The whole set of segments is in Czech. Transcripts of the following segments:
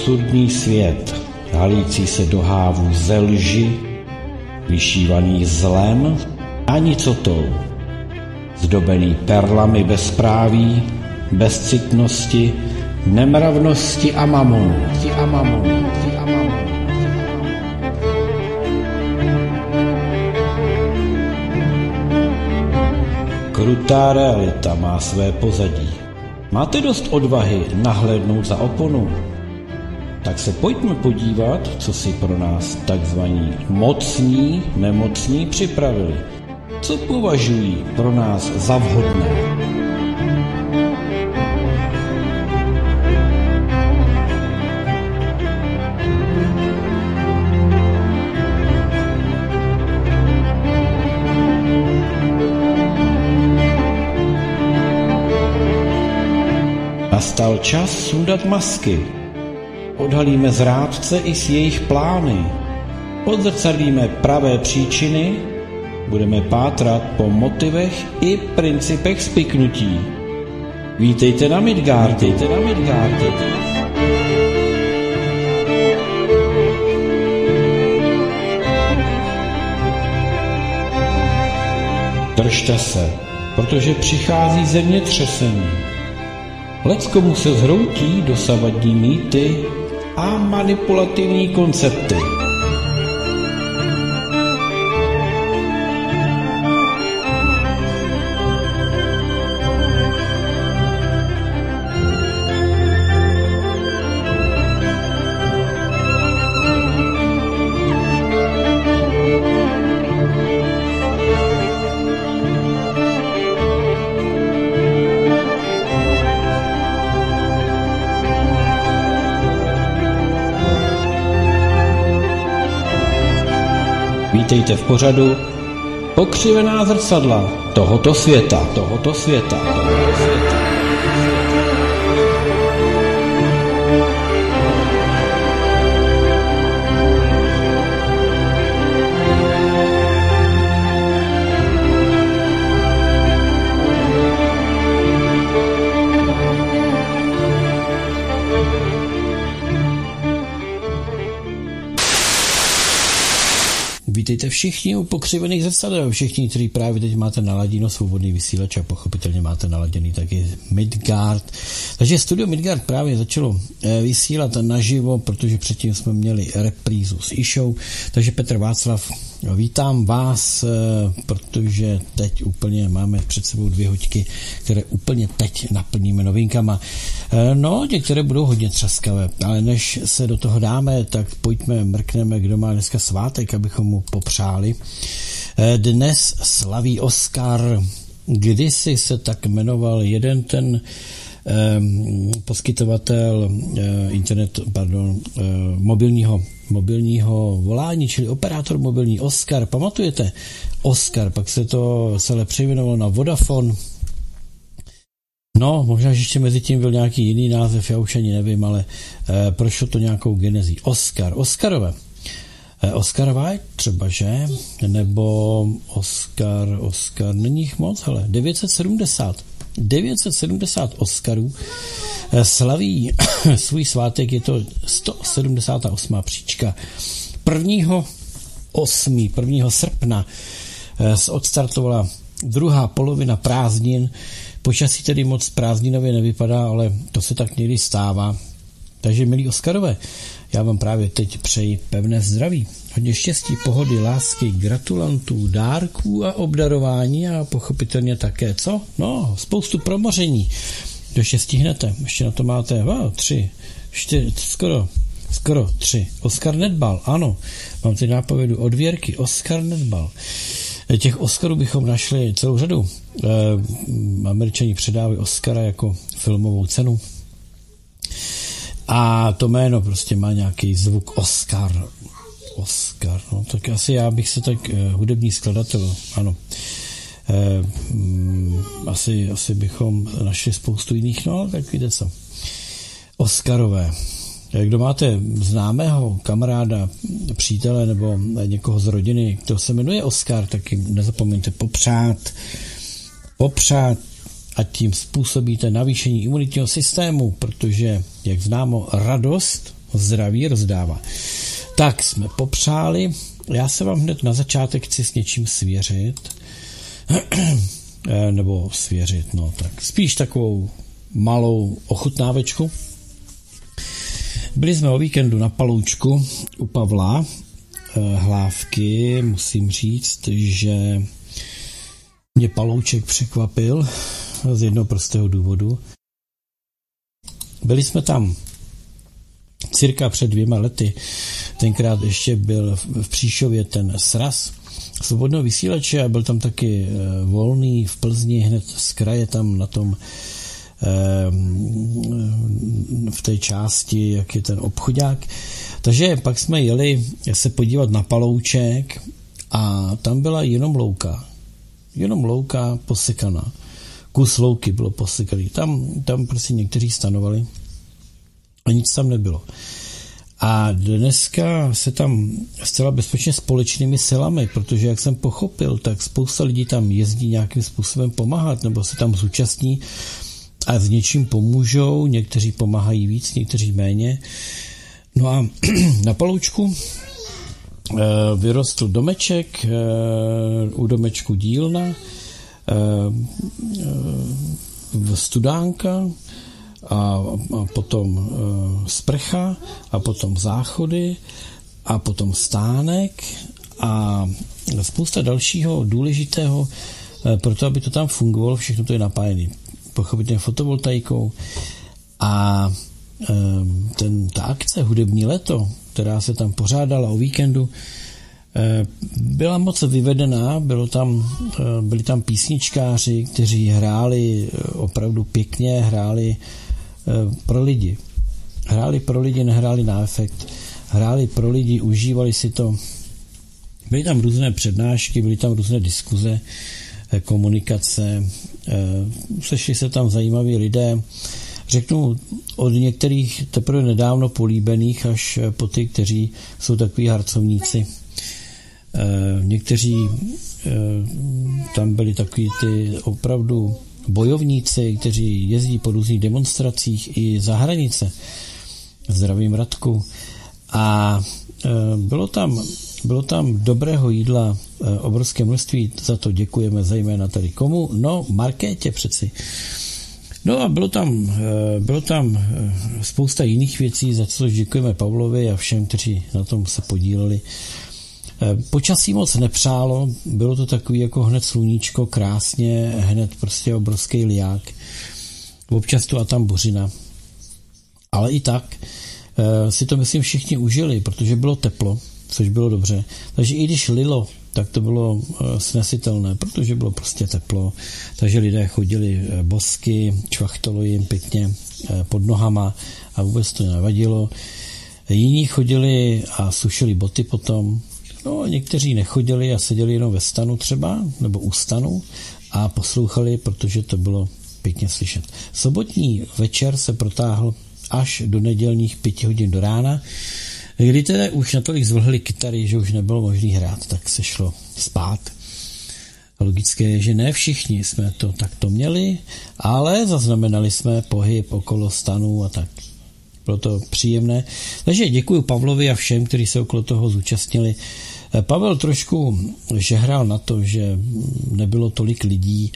absurdní svět, halící se do hávů ze lži, vyšívaný zlem a nicotou, zdobený perlami bezpráví, bezcitnosti, nemravnosti a mamonu. Krutá realita má své pozadí. Máte dost odvahy nahlédnout za oponu? Tak se pojďme podívat, co si pro nás takzvaní mocní, nemocní připravili. Co považují pro nás za vhodné? Nastal čas sundat masky. Odhalíme zrádce i s jejich plány. Odzrcadlíme pravé příčiny. Budeme pátrat po motivech i principech spiknutí. Vítejte na Midgardu. Držte se, protože přichází zemětřesení. Leckomu se zhroutí dosavadní mýty a manipulativní koncepty. Vítejte v pořadu Pokřivená zrcadla tohoto světa. Vítejte všichni u Pokřivených zrcadel, všichni, kteří právě teď máte naladěno svobodný vysílač a pochopitelně máte naladěný taky Midgard. Takže studio Midgard právě začalo vysílat naživo, protože předtím jsme měli reprízu s Išou. Takže Petr Václav, vítám vás, protože teď úplně máme před sebou 2 hoďky, které úplně teď naplníme novinkama. No, některé budou hodně třaskavé, ale než se do toho dáme, tak mrkneme, kdo má dneska svátek, abychom mu popřáli. Dnes slaví Oscar, kdysi se tak jmenoval jeden ten poskytovatel mobilního volání, čili operátor mobilní Oscar. Pamatujete? Oscar, pak se to celé přejmenovalo na Vodafone. No, možná, že ještě mezi tím byl nějaký jiný název, já už ani nevím, ale prošlo to nějakou genezí. Oscarová třeba, že? Nebo Oscar, není jich moc, hele, 970 Oscarů slaví svůj svátek, je to 178. příčka. 1. srpna odstartovala druhá polovina prázdnin. Počasí tedy moc prázdninově nevypadá, ale to se tak někdy stává. Takže, milí Oscarové, já vám právě teď přeji pevné zdraví, hodně štěstí, pohody, lásky, gratulantů, dárků a obdarování a pochopitelně také, co? No, spoustu promoření. To ještě stihnete, ještě na to máte 3, 4, skoro 3. Oscar Netball, ano, mám ty nápovědu od Věrky, Oscar Netball. Těch Oscarů bychom našli celou řadu. Američani předávají Oscara jako filmovou cenu. A to jméno prostě má nějaký zvuk Oscar, no tak asi já bych se tak hudební skladatel, ano. Asi bychom našli spoustu jiných, no tak víte co. Oscarové. Kdo máte známého kamaráda, přítele nebo někoho z rodiny, kdo se jmenuje Oscar, tak jim nezapomeňte popřát a tím způsobíte navýšení imunitního systému, protože, jak známo, radost zdraví rozdává. Tak jsme popřáli. Já se vám hned na začátek chci s něčím svěřit. Nebo svěřit, no tak spíš takovou malou ochutnávečku. Byli jsme o víkendu na Paloučku u Pavla Hlávky. Musím říct, že mě Palouček překvapil z jednoho prostého důvodu. Byli jsme tam cirka před 2 lety. Tenkrát ještě byl v Příšově ten sraz svobodného vysílače a byl tam taky Volný v Plzni, hned z kraje tam na tom v té části, jak je ten obchodák. Takže pak jsme jeli se podívat na Palouček a tam byla jenom louka posekaná. Kus louky bylo posekaný. Tam prostě někteří stanovali a nic tam nebylo. A dneska se tam zcela bezpečně společnými silami, protože jak jsem pochopil, tak spousta lidí tam jezdí nějakým způsobem pomáhat, nebo se tam zúčastní a s něčím pomůžou, někteří pomáhají víc, někteří méně. No a na Paloučku vyrostl domeček, u domečku dílna, studánka, a potom sprcha a potom záchody a potom stánek a spousta dalšího důležitého pro to, aby to tam fungovalo, všechno to je napájené pochopitelně fotovoltaikou a ta akce Hudební léto, která se tam pořádala o víkendu, byla moc vyvedená, byli tam písničkáři, kteří hráli opravdu pěkně, hráli pro lidi, nehráli na efekt, hráli pro lidi, užívali si to. Byly tam různé přednášky, byly tam různé diskuze, komunikace, sešli se tam zajímaví lidé, řeknu od některých teprve nedávno políbených až po ty, kteří jsou takový harcovníci. Někteří tam byli takový ty opravdu bojovníci, kteří jezdí po různých demonstracích i za hranice. Zdravím Radku. A bylo tam dobrého jídla obrovské množství, za to děkujeme zejména tady komu? No, Markétě přeci. No a bylo tam spousta jiných věcí, za co děkujeme Pavlovi a všem, kteří na tom se podíleli. Počasí moc nepřálo, bylo to takový jako hned sluníčko, krásně, hned prostě obrovský liák. Občas tu a tam buřina. Ale i tak si to myslím všichni užili, protože bylo teplo, což bylo dobře. Takže i když lilo, tak to bylo snesitelné, protože bylo prostě teplo. Takže lidé chodili bosky, čvachtalo jim pěkně pod nohama a vůbec to nevadilo. Jiní chodili a sušili boty potom. No, někteří nechodili a seděli jenom ve stanu třeba, nebo u stanu a poslouchali, protože to bylo pěkně slyšet. Sobotní večer se protáhl až do nedělních 5 hodin do rána, kdy teda už natolik zvlhly kytary, že už nebylo možné hrát, tak se šlo spát. Logické je, že ne všichni jsme to takto měli, ale zaznamenali jsme pohyb okolo stanů a tak. Bylo to příjemné. Takže děkuji Pavlovi a všem, kteří se okolo toho zúčastnili. Pavel trošku žehral na to, že nebylo tolik lidí.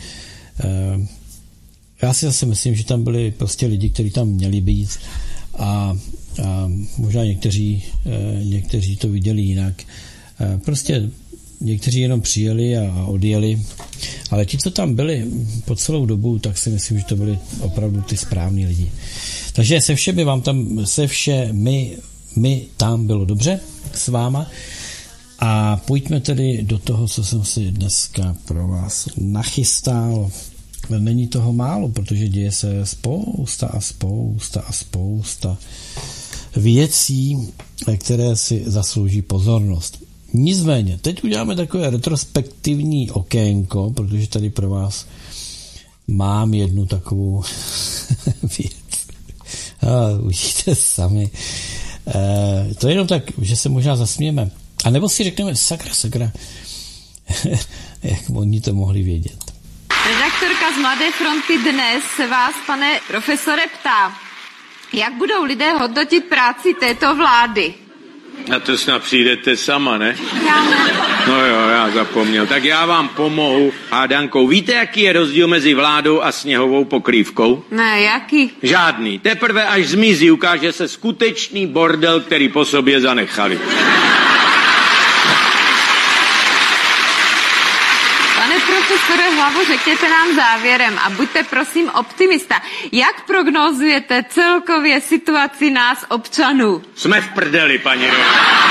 Já si zase myslím, že tam byli prostě lidi, kteří tam měli být a možná někteří to viděli jinak. Prostě někteří jenom přijeli a odjeli, ale ti, co tam byli po celou dobu, tak si myslím, že to byli opravdu ty správní lidi. Takže se všemi tam bylo dobře s váma a pojďme tedy do toho, co jsem si dneska pro vás nachystal. Není toho málo, protože děje se spousta věcí, které si zaslouží pozornost. Nicméně, teď uděláme takové retrospektivní okénko, protože tady pro vás mám jednu takovou věc. Uvidíte sami. To je jenom tak, že se možná zasmějeme. A nebo si řekneme, sakra, jak oni to mohli vědět. Redaktorka z Mladé fronty dnes se vás, pane profesore, ptá. Jak budou lidé hodnotit práci této vlády? A to snad přijdete sama, ne? Já ne. No jo, já zapomněl. Tak já vám pomohu hádankou. Víte, jaký je rozdíl mezi vládou a sněhovou pokrývkou? Ne, jaký? Žádný. Teprve až zmizí, ukáže se skutečný bordel, který po sobě zanechali. Pane profesore Hlavo, řekněte nám závěrem a buďte prosím optimista. Jak prognózujete celkově situaci nás občanů? Jsme v prdeli, paní Rova.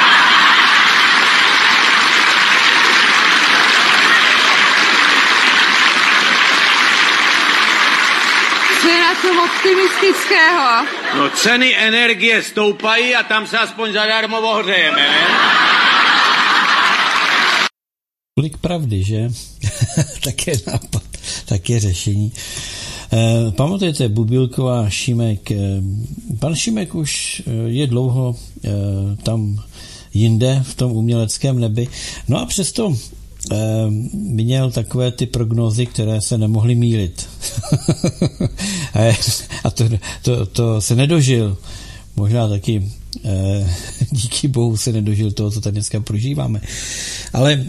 Co je na tom optimistického? No ceny energie stoupají a tam se aspoň zadarmo ohřejeme, ne? Kolik pravdy, že? Tak je nápad, tak je řešení. Pamatujete, Bubilková, Šimek. Pan Šimek už je dlouho tam jinde v tom uměleckém nebi. No a přesto měl takové ty prognózy, které se nemohly mýlit. A to se nedožil. Možná taky díky bohu se nedožil toho, co tady dneska prožíváme. Ale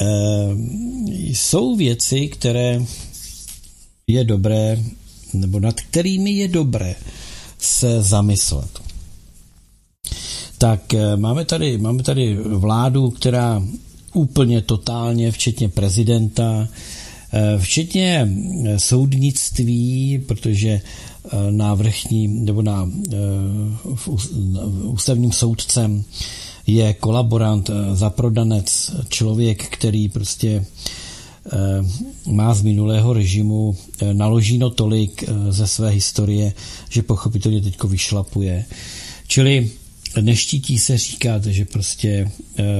jsou věci, které je dobré, nebo nad kterými je dobré se zamyslet. Tak máme tady vládu, která úplně totálně, včetně prezidenta, včetně soudnictví, protože na vrchní nebo na ústavním soudcem je kolaborant, zaprodanec, člověk, který prostě má z minulého režimu naloženo tolik ze své historie, že pochopitelně teďko vyšlapuje. Čili neštítí se říkat, že prostě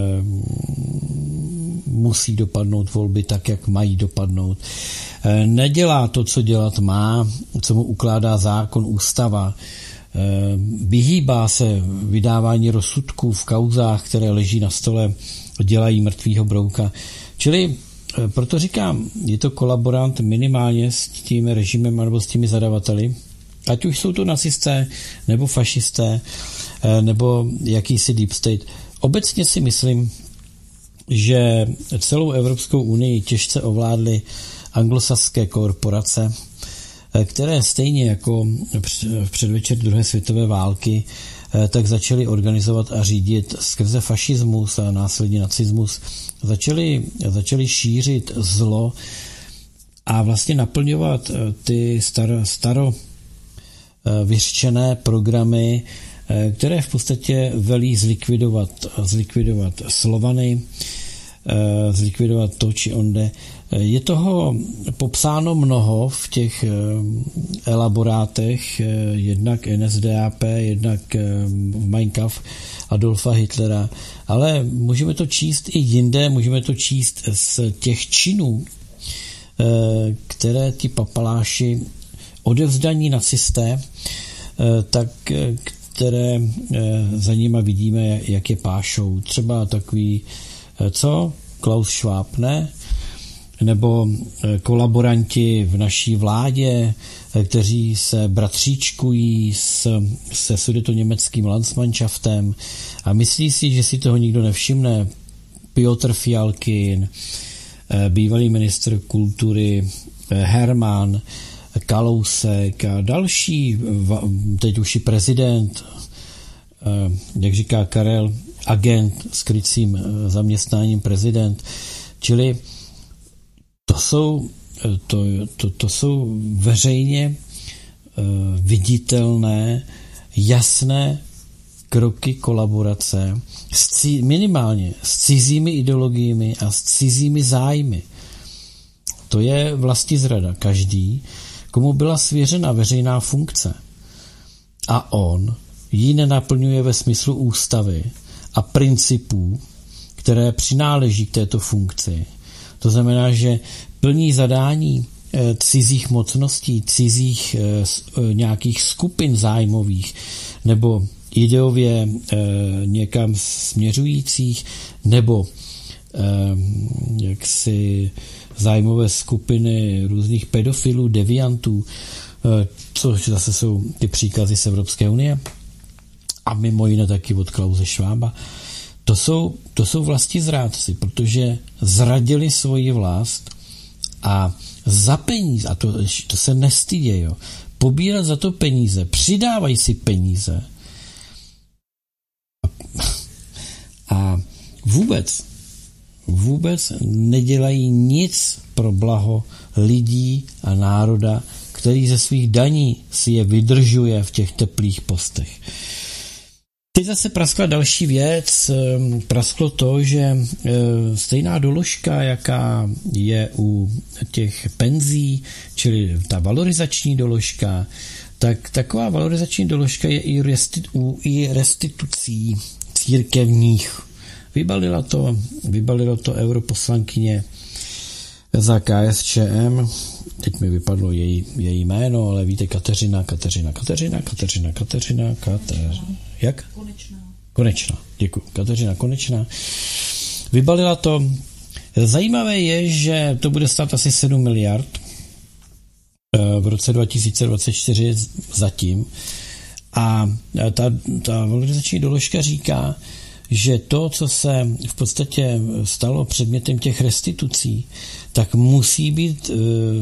musí dopadnout volby tak, jak mají dopadnout. Nedělá to, co dělat má, co mu ukládá zákon, ústava. Vyhýbá se vydávání rozsudků v kauzách, které leží na stole, dělají mrtvýho brouka. Čili proto říkám, je to kolaborant minimálně s tím režimem nebo s těmi zadavateli, ať už jsou to nacisté, nebo fašisté, nebo jakýsi deep state. Obecně si myslím, že celou Evropskou unii těžce ovládly anglosaské korporace, které stejně jako v předvečer druhé světové války tak začaly organizovat a řídit skrze fašismus a následně nacismus, začaly šířit zlo a vlastně naplňovat ty vyřčené programy, které v podstatě velí zlikvidovat Slovany, zlikvidovat to, či onde. Je toho popsáno mnoho v těch elaborátech, jednak NSDAP, jednak v Mein Kampf Adolfa Hitlera, ale můžeme to číst i jinde, můžeme to číst z těch činů, které ti papaláši odevzdaní nacisté, tak které za nima vidíme, jak je pášou. Třeba takový, Klaus Schwab, ne? Nebo kolaboranti v naší vládě, kteří se bratříčkují se sudetoněmeckým Landsmannschaftem a myslí si, že si toho nikdo nevšimne. Piotr Fialkin, bývalý ministr kultury Herman, Kalousek a další, teď už i prezident, jak říká Karel, agent s krycím zaměstnáním prezident. Čili to jsou veřejně viditelné, jasné kroky kolaborace minimálně s cizími ideologiemi a s cizími zájmy. To je vlastizrada. Každý, komu byla svěřena veřejná funkce a on ji nenaplňuje ve smyslu ústavy a principů, které přináleží k této funkci. To znamená, že plní zadání cizích mocností, cizích nějakých skupin zájmových nebo ideově někam směřujících nebo jaksi zájmové skupiny různých pedofilů, deviantů, což zase jsou ty příkazy z Evropské unie a mimo jiné taky od Klause Schwaba. To jsou vlastizrádci, protože zradili svoji vlast a za peníze, a to se nestydí, jo, pobírat za to peníze, přidávají si peníze a vůbec nedělají nic pro blaho lidí a národa, který ze svých daní si je vydržuje v těch teplých postech. Teď zase praskla další věc. Prasklo to, že stejná doložka, jaká je u těch penzí, čili ta valorizační doložka, tak taková valorizační doložka je i restitucí církevních. Vybalila to europoslankyně za KSČM. Teď mi vypadlo její jméno, ale víte, Kateřina. Jak? Konečná. Děkuji. Kateřina Konečná. Vybalila to. Zajímavé je, že to bude stát asi 7 miliard v roce 2024 zatím. A ta valorizační doložka říká, že to, co se v podstatě stalo předmětem těch restitucí, tak musí být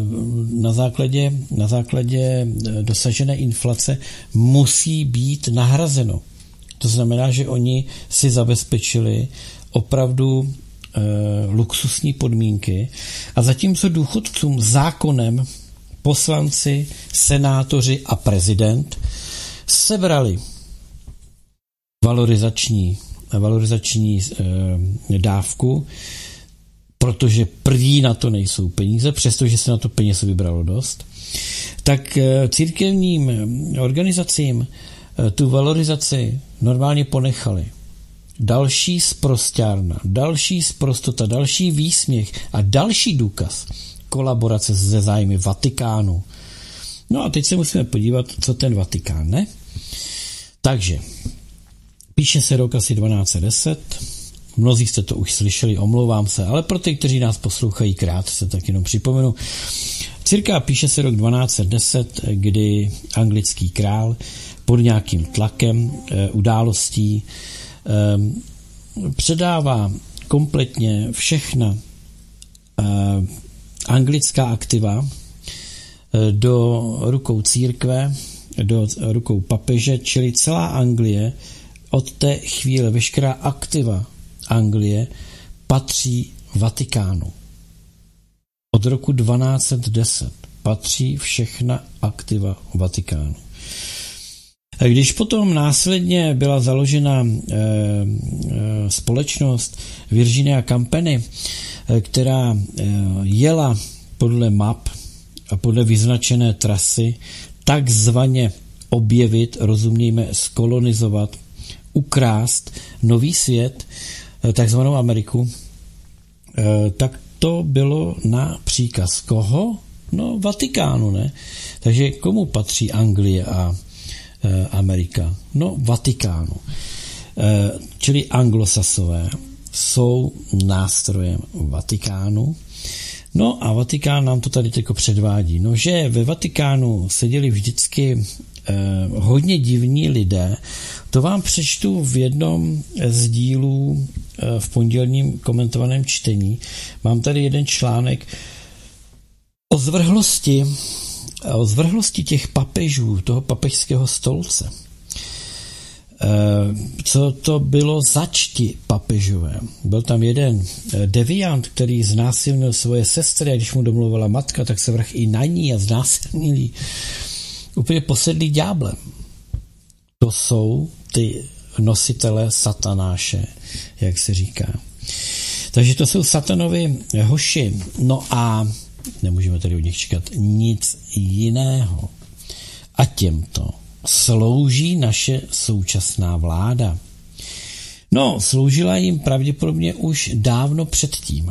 na základě dosažené inflace musí být nahrazeno. To znamená, že oni si zabezpečili opravdu luxusní podmínky a zatímco důchodcům zákonem poslanci, senátoři a prezident sebrali valorizační dávku, protože první na to nejsou peníze, přestože se na to peněz vybralo dost, tak církevním organizacím tu valorizaci normálně ponechali. Další sprosťárna, další sprostota, další výsměch a další důkaz kolaborace se zájmy Vatikánu. No a teď se musíme podívat, co ten Vatikán, ne? Takže píše se rok asi 1210, mnozí jste to už slyšeli, omlouvám se, ale pro ty, kteří nás poslouchají krátce, tak jenom připomenu. Cirka píše se rok 1210, kdy anglický král pod nějakým tlakem událostí předává kompletně všechna anglická aktiva do rukou církve, do rukou papeže, čili celá Anglie od té chvíle, veškerá aktiva Anglie patří Vatikánu. Od roku 1210 patří všechna aktiva Vatikánu. Když potom následně byla založena společnost Virginia Company, která jela podle map a podle vyznačené trasy takzvaně objevit, rozumějme skolonizovat, ukrást nový svět, takzvanou Ameriku, tak to bylo na příkaz koho? No Vatikánu, ne? Takže komu patří Anglie a Amerika? No Vatikánu. Čili anglosasové jsou nástrojem Vatikánu. No a Vatikán nám to tady teď předvádí. No, že ve Vatikánu seděli vždycky hodně divní lidé, to vám přečtu v jednom z dílů v pondělním komentovaném čtení. Mám tady jeden článek o zvrhlosti těch papežů, toho papežského stolce. Co to bylo zač ti papežové? Byl tam jeden deviant, který znásilnil svoje sestry a když mu domluvala matka, tak se vrhl i na ní a znásilnil jí. Úplně posedlý ďáblem. To jsou ty nositelé satanáše, jak se říká. Takže to jsou satanovi hoši. No a nemůžeme tady od nich čekat nic jiného. A těmto slouží naše současná vláda. No, sloužila jim pravděpodobně už dávno předtím.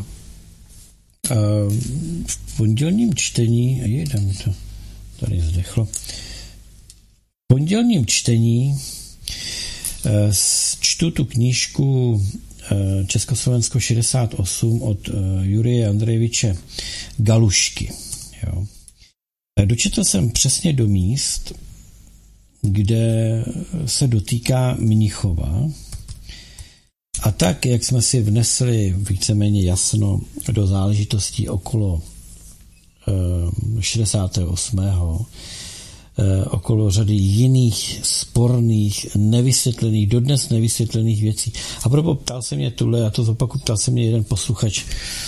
V pondělním čtení, mi to tady zdechlo, v pondělním čtení čtu tu knížku Československo 68 od Jurije Andrejeviče Galušky. Jo. Dočetl jsem přesně do míst, kde se dotýká Mnichova. A tak, jak jsme si vnesli víceméně jasno do záležitostí okolo 68. Okolo řady jiných sporných, nevysvětlených, dodnes nevysvětlených věcí. A proto ptal se mě tuhle, já to zopakuju, ptal se mě jeden posluchač,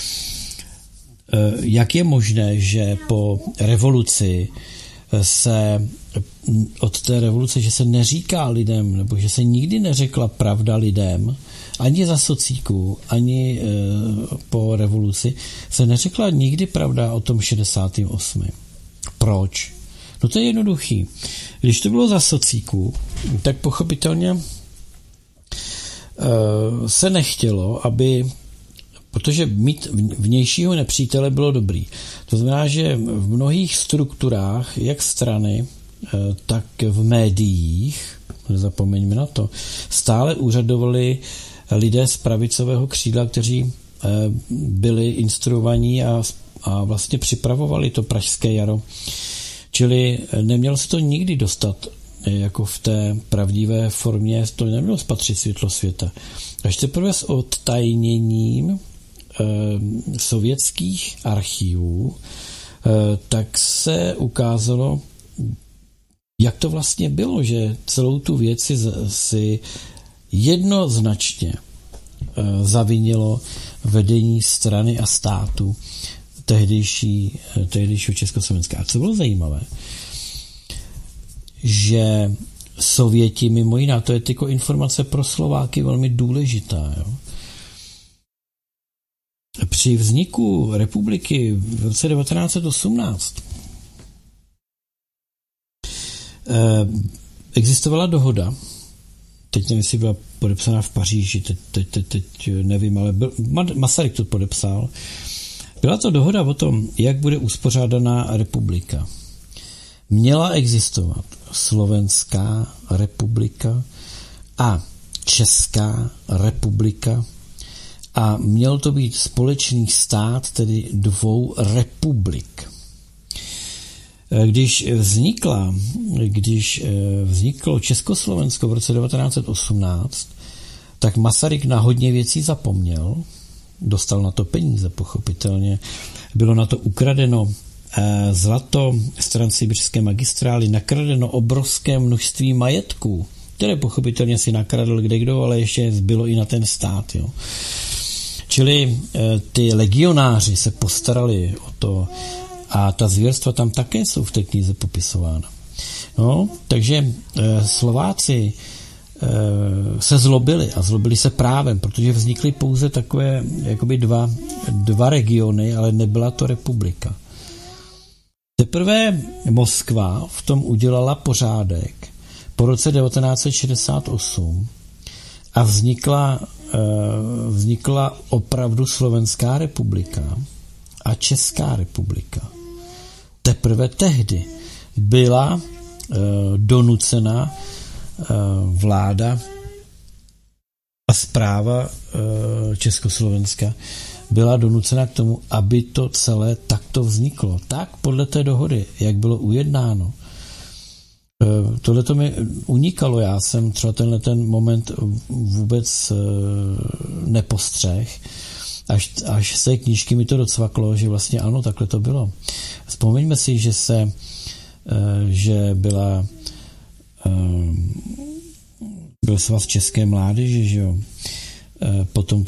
jak je možné, že po revoluci od té revoluce, že se neříká lidem, nebo že se nikdy neřekla pravda lidem, ani za socíku, ani po revoluci, se neřekla nikdy pravda o tom 68. Proč? No to je jednoduchý. Když to bylo za socíku, tak pochopitelně se nechtělo, protože mít vnějšího nepřítele bylo dobrý. To znamená, že v mnohých strukturách, jak strany, tak v médiích, nezapomeňme na to, stále úřadovali lidé z pravicového křídla, kteří byli instruovaní a vlastně připravovali to pražské jaro. Čili nemělo se to nikdy dostat jako v té pravdivé formě, to nemělo spatřit světlo světa. Až teprve s odtajněním sovětských archivů, tak se ukázalo, jak to vlastně bylo, že celou tu věc si jednoznačně zavinilo vedení strany a státu tehdejšího Československa. A co bylo zajímavé, že Sověti, mimo jiná, to je tyko informace pro Slováky velmi důležitá. Jo? Při vzniku republiky v roce 1918 existovala dohoda, teď nevím, jestli byla podepsána v Paříži, teď nevím, ale Masaryk to podepsal. Byla to dohoda o tom, jak bude uspořádaná republika. Měla existovat Slovenská republika a Česká republika a měl to být společný stát, tedy dvou republik. Když vzniklo Československo v roce 1918, tak Masaryk na hodně věcí zapomněl, dostal na to peníze, pochopitelně. Bylo na to ukradeno zlato z transsibirské magistrály, nakradeno obrovské množství majetků, které pochopitelně si nakradl kdekdo, ale ještě zbylo i na ten stát. Jo. Čili ty legionáři se postarali o to a ta zvěrstva tam také jsou v té knize popisována. No, takže Slováci se zlobili a zlobili se právem, protože vznikly pouze takové jakoby dva regiony, ale nebyla to republika. Teprve Moskva v tom udělala pořádek po roce 1968 a vznikla opravdu Slovenská republika a Česká republika. Teprve tehdy byla donucena vláda a správa Československa byla donucena k tomu, aby to celé takto vzniklo. Tak podle té dohody, jak bylo ujednáno. Tohle to mi unikalo, já jsem třeba ten moment vůbec nepostřeh, až z té knížky mi to docvaklo, že vlastně ano, takhle to bylo. Vzpomeňme si, že byl svaz české mládeže, že jo. Potom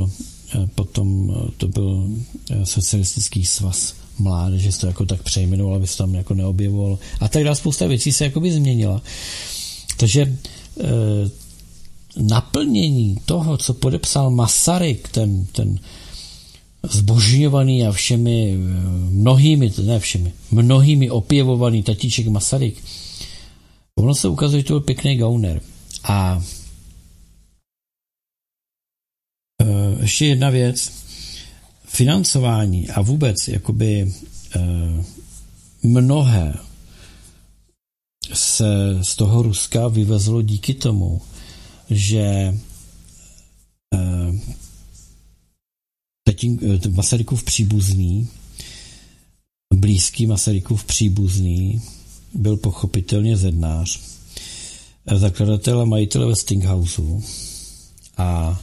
to byl socialistický svaz mládeže, se to jako tak přejmenoval, aby se tam jako neobjevoval. A tak dále, spousta věcí se jakoby změnila. Takže naplnění toho, co podepsal Masaryk, ten zbožňovaný a mnohými opěvovaný tatíček Masaryk, ono se ukazuje, že to byl pěkný gauner. A ještě jedna věc, financování a vůbec jakoby mnohé se z toho Ruska vyvezlo díky tomu, že Masarykův příbuzný, blízký Masarykův příbuzný, byl pochopitelně zednář, zakladatel a majitel Westinghouseu a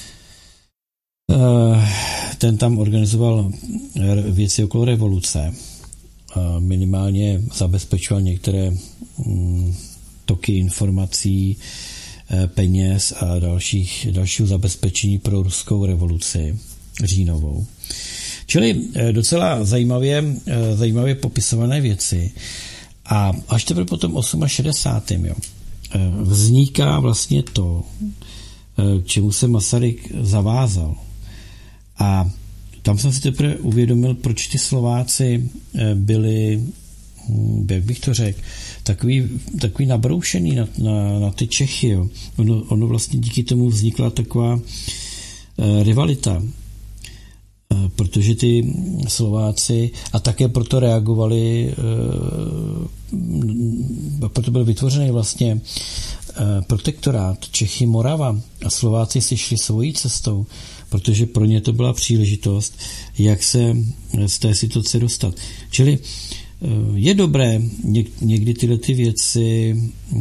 ten tam organizoval věci okolo revoluce. Minimálně zabezpečoval některé toky informací, peněz a dalšího zabezpečení pro ruskou revoluci říjnovou. Čili docela zajímavě popisované věci. A až teprve potom 68. Vzniká vlastně to, k čemu se Masaryk zavázal. A tam jsem si teprve uvědomil, proč ty Slováci byli, jak bych to řekl, takový nabroušený na ty Čechy. Jo. Ono vlastně díky tomu vznikla taková rivalita, protože ty Slováci a také proto reagovali, proto byl vytvořený vlastně protektorát Čechy Morava a Slováci si šli svojí cestou, protože pro ně to byla příležitost, jak se z té situace dostat. Čili je dobré někdy tyhle ty věci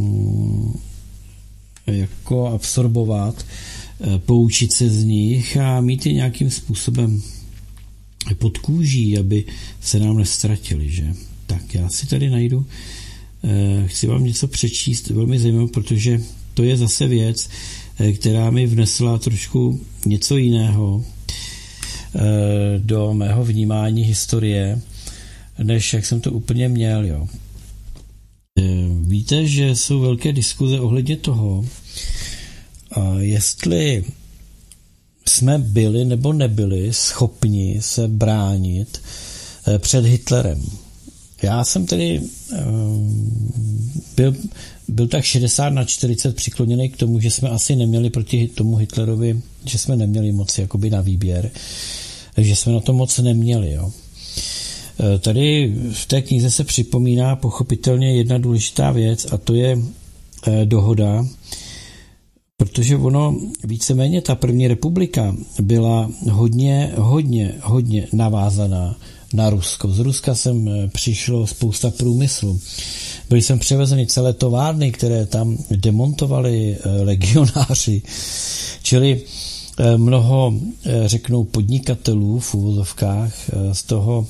jako absorbovat, poučit se z nich a mít je nějakým způsobem pod kůží, aby se nám neztratili, že? Tak já si tady najdu, chci vám něco přečíst, velmi zajímavé, protože to je zase věc, která mi vnesla trošku něco jiného do mého vnímání historie, než jak jsem to úplně měl. Jo. Víte, že jsou velké diskuze ohledně toho, jestli jsme byli nebo nebyli schopni se bránit před Hitlerem. Já jsem tedy byl tak 60/40 přikloněný k tomu, že jsme asi neměli proti tomu Hitlerovi, že jsme neměli moc jakoby na výběr, že jsme na to moc neměli. Jo. Tady v té knize se připomíná pochopitelně jedna důležitá věc a to je dohoda, protože ono víceméně ta první republika byla hodně navázaná na Rusko. Z Ruska sem přišlo spousta průmyslu. Byly sem převezeny celé továrny, které tam demontovali legionáři. Čili mnoho, řeknou, podnikatelů v uvozovkách z toho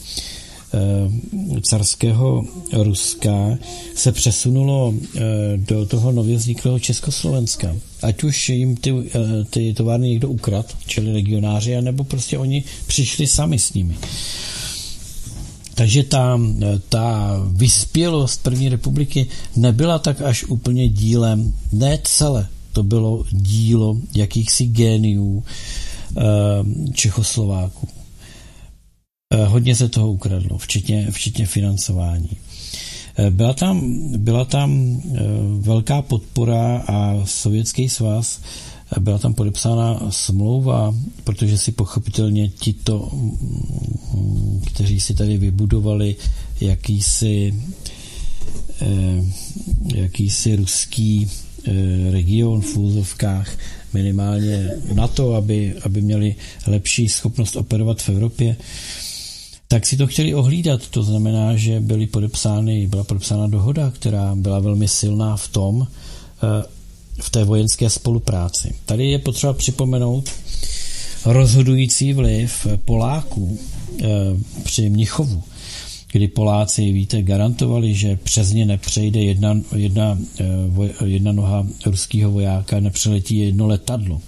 carského Ruska se přesunulo do toho nově vzniklého Československa. Ať už jim ty továrny někdo ukradl, čili legionáři, anebo prostě oni přišli sami s nimi. Takže ta vyspělost první republiky nebyla tak až úplně dílem, ne celé, to bylo dílo jakýchsi géniů Čechoslováků. Hodně se toho ukradlo, včetně financování. Byla tam velká podpora a Sovětský svaz, byla tam podepsána smlouva, protože si pochopitelně tito, kteří si tady vybudovali jakýsi ruský region v úzovkách, minimálně na to, aby měli lepší schopnost operovat v Evropě, tak si to chtěli ohlídat. To znamená, že byla podepsána dohoda, která byla velmi silná v té vojenské spolupráci. Tady je potřeba připomenout rozhodující vliv Poláků při Mnichovu, kdy Poláci, víte, garantovali, že přes ně nepřejde jedna noha ruského vojáka, nepřeletí jedno letadlo.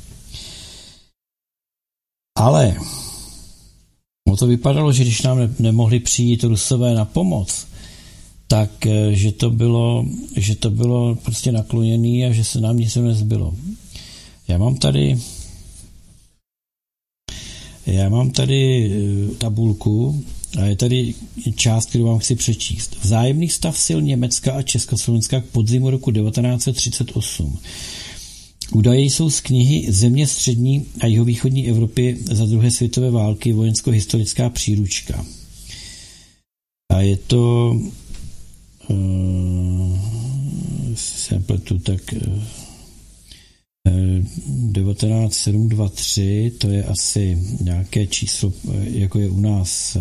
Ale to vypadalo, že když nám nemohli přijít Rusové na pomoc, tak že to bylo prostě nakloněný a že se nám nic nezbylo. Já mám tady tabulku a je tady část, kterou vám chci přečíst. Vzájemný stav sil Německa a Československa k podzimu roku 1938. Údaje jsou z knihy Země střední a jihovýchodní Evropy za druhé světové války, vojensko-historická příručka. A je to 19723, to je asi nějaké číslo, jako je u nás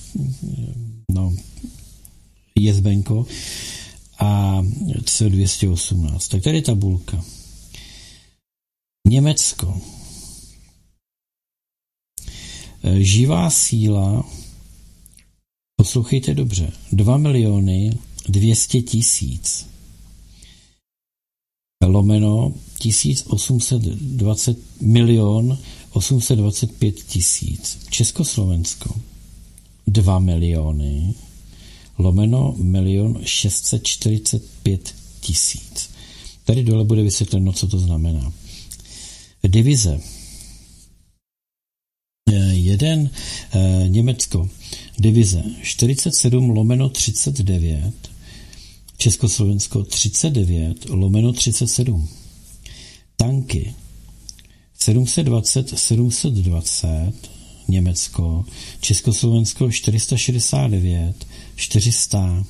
Jezbenko, a C218. Tak tady je tabulka. Německo. Živá síla, poslouchejte dobře, 2 200 000 lomeno 1 825 000. Československo 2 miliony lomeno 1 645 000. Tady dole bude vysvětleno, co to znamená. Divize. Německo. Divize 47 lomeno 39. Československo 39 lomeno 37. Tanky 720 Německo, Československo 469 400.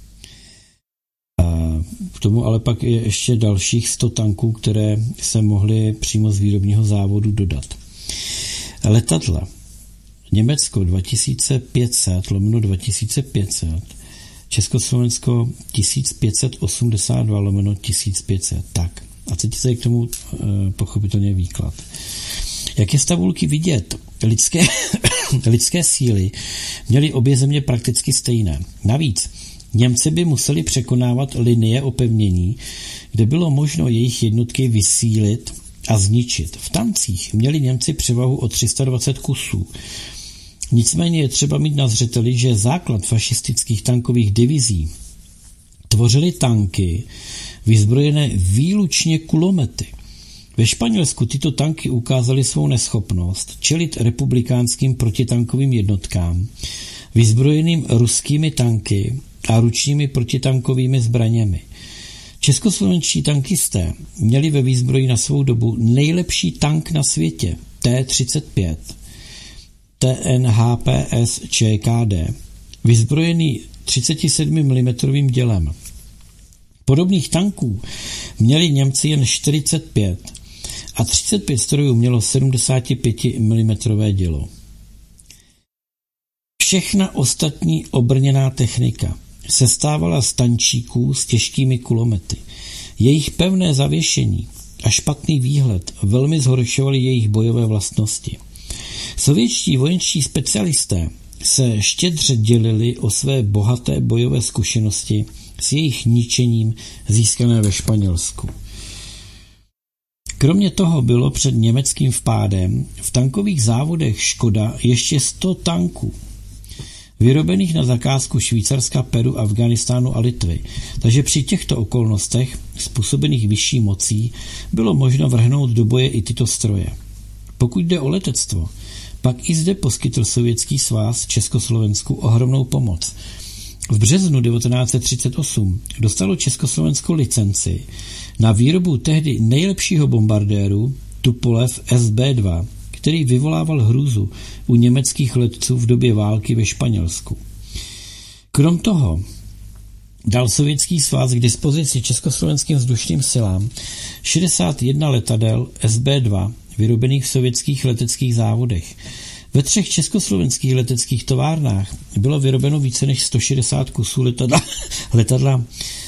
K tomu ale pak je ještě dalších 100 tanků, které se mohly přímo z výrobního závodu dodat. Letadla. Německo 2500 lomeno 2500. Československo 1582 lomeno 1500. Tak. A teď se k tomu pochopitelně výklad. Jak je z tabulky vidět, lidské síly měly obě země prakticky stejné. Navíc Němci by museli překonávat linie opevnění, kde bylo možno jejich jednotky vysílit a zničit. V tancích měli Němci převahu o 320 kusů. Nicméně je třeba mít na zřeteli, že základ fašistických tankových divizí tvořily tanky vyzbrojené výlučně kulomety. Ve Španělsku tyto tanky ukázaly svou neschopnost čelit republikánským protitankovým jednotkám, vyzbrojeným ruskými tanky a ručními protitankovými zbraněmi. Českoslovenští tankisté měli ve výzbroji na svou dobu nejlepší tank na světě, T-35, TNHPS ČKD, vyzbrojený 37 mm dělem. Podobných tanků měli Němci jen 45 a 35 strojů mělo 75 mm dělo. Všechna ostatní obrněná technika sestávala z tančíků s těžkými kulomety. Jejich pevné zavěšení a špatný výhled velmi zhoršovaly jejich bojové vlastnosti. Sovětští vojenští specialisté se štědře dělili o své bohaté bojové zkušenosti s jejich ničením získané ve Španělsku. Kromě toho bylo před německým vpádem v tankových závodech Škoda ještě 100 tanků, vyrobených na zakázku Švýcarska, Peru, Afghánistánu a Litvy, takže při těchto okolnostech, způsobených vyšší mocí, bylo možno vrhnout do boje i tyto stroje. Pokud jde o letectvo, pak i zde poskytl Sovětský svaz Československu ohromnou pomoc. V březnu 1938 dostalo Československo licenci na výrobu tehdy nejlepšího bombardéru Tupolev SB-2, který vyvolával hrůzu u německých letců v době války ve Španělsku. Krom toho dal Sovětský svaz k dispozici československým vzdušným silám 61 letadel SB-2 vyrobených v sovětských leteckých závodech. Ve 3 československých leteckých továrnách bylo vyrobeno více než 160 kusů letadla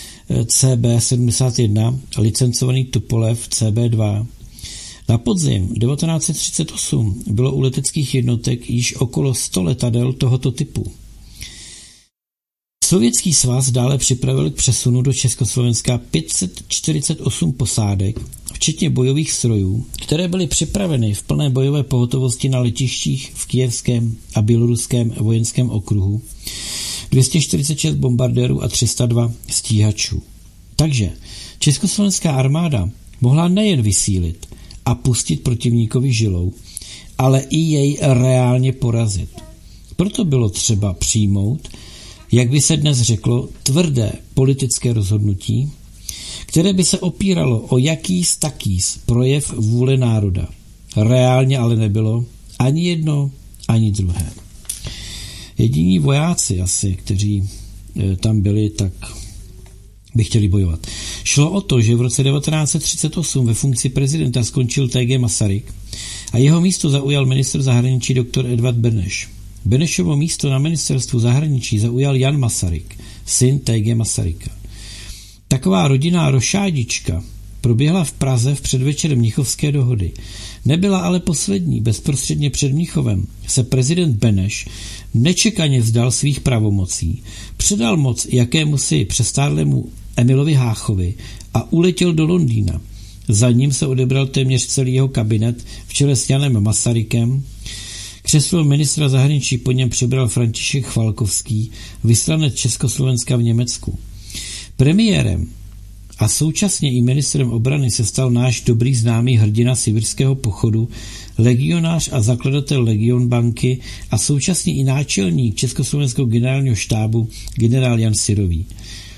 CB-71, licencovaný Tupolev CB-2. Na podzim 1938 bylo u leteckých jednotek již okolo 100 letadel tohoto typu. Sovětský svaz dále připravil k přesunu do Československa 548 posádek, včetně bojových strojů, které byly připraveny v plné bojové pohotovosti na letištích v kyjevském a běloruském vojenském okruhu, 246 bombardérů a 302 stíhačů. Takže československá armáda mohla nejen vysílit a pustit protivníkovi žilou, ale i jej reálně porazit. Proto bylo třeba přijmout, jak by se dnes řeklo, tvrdé politické rozhodnutí, které by se opíralo o jakýs takýs projev vůle národa. Reálně ale nebylo ani jedno, ani druhé. Jediní vojáci asi, kteří tam byli, tak by chtěli bojovat. Šlo o to, že v roce 1938 ve funkci prezidenta skončil T.G. Masaryk a jeho místo zaujal ministr zahraničí dr. Edvard Beneš. Benešovo místo na ministerstvu zahraničí zaujal Jan Masaryk, syn T.G. Masaryka. Taková rodinná rošádička proběhla v Praze v předvečer Mnichovské dohody. Nebyla ale poslední. Bezprostředně před Mnichovem se prezident Beneš nečekaně vzdal svých pravomocí, předal moc jakémusi přestárlému Emilovi Háchovi a uletěl do Londýna. Za ním se odebral téměř celý jeho kabinet v čele s Janem Masarykem. Křeslo ministra zahraničí po něm přebral František Chvalkovský, vyslanec Československa v Německu. Premiérem a současně i ministrem obrany se stal náš dobrý známý hrdina sibirského pochodu, legionář a zakladatel Legionbanky a současně i náčelník Československého generálního štábu generál Jan Syrový.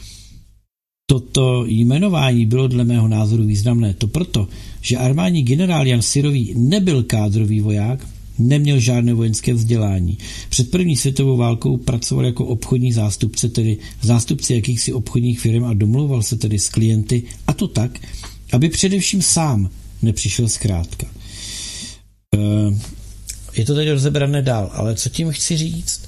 Toto jmenování bylo dle mého názoru významné. To proto, že armádní generál Jan Syrový nebyl kádrový voják, neměl žádné vojenské vzdělání. Před první světovou válkou pracoval jako obchodní zástupce, tedy zástupce jakýchsi obchodních firm a domlouval se tedy s klienty, a to tak, aby především sám nepřišel zkrátka. Je to teď rozebrané dál, ale co tím chci říct?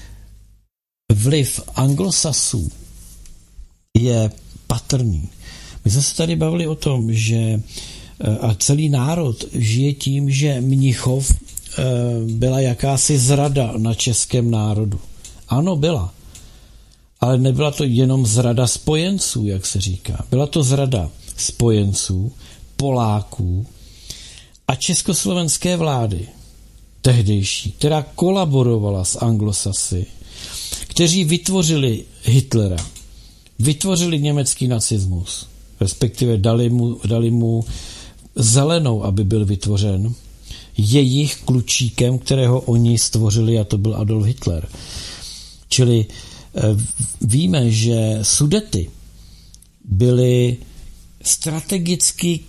Vliv anglosasů je patrný. My jsme se tady bavili o tom, že a celý národ žije tím, že Mnichov byla jakási zrada na českém národu. Ano, byla. Ale nebyla to jenom zrada spojenců, jak se říká. Byla to zrada spojenců, Poláků a československé vlády tehdejší, která kolaborovala s anglosasy, kteří vytvořili Hitlera, vytvořili německý nacismus, respektive dali mu zelenou, aby byl vytvořen, jejich klučíkem, kterého oni stvořili, a to byl Adolf Hitler. Čili víme, že Sudety byly strategicky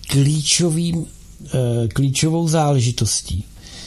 klíčovou záležitostí,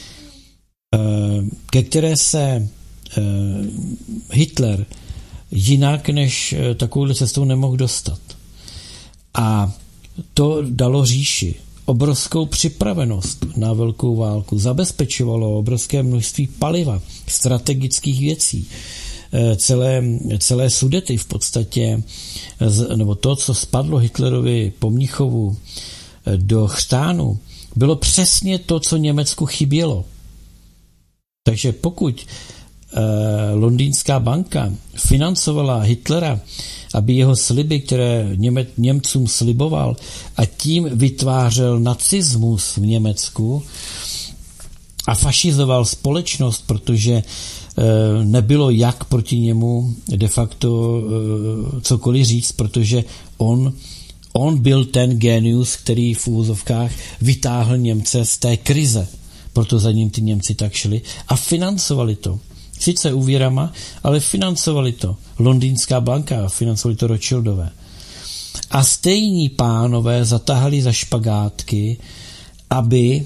ke které se Hitler jinak než takovou cestou nemohl dostat. A to dalo říši obrovskou připravenost na velkou válku, zabezpečovalo obrovské množství paliva, strategických věcí. Celé Sudety v podstatě, nebo to, co spadlo Hitlerovi po Mnichovu do chřtánu, bylo přesně to, co Německu chybělo. Takže pokud londýnská banka financovala Hitlera, aby jeho sliby, které Němcům sliboval, a tím vytvářel nacismus v Německu a fašizoval společnost, protože nebylo jak proti němu de facto cokoliv říct, protože on byl ten génius, který v úvozovkách vytáhl Němce z té krize. Proto za ním ty Němci tak šli a financovali to. Sice úvěrama, ale financovali to. Londýnská banka, financovali to Rothschildové. A stejní pánové zatahali za špagátky, aby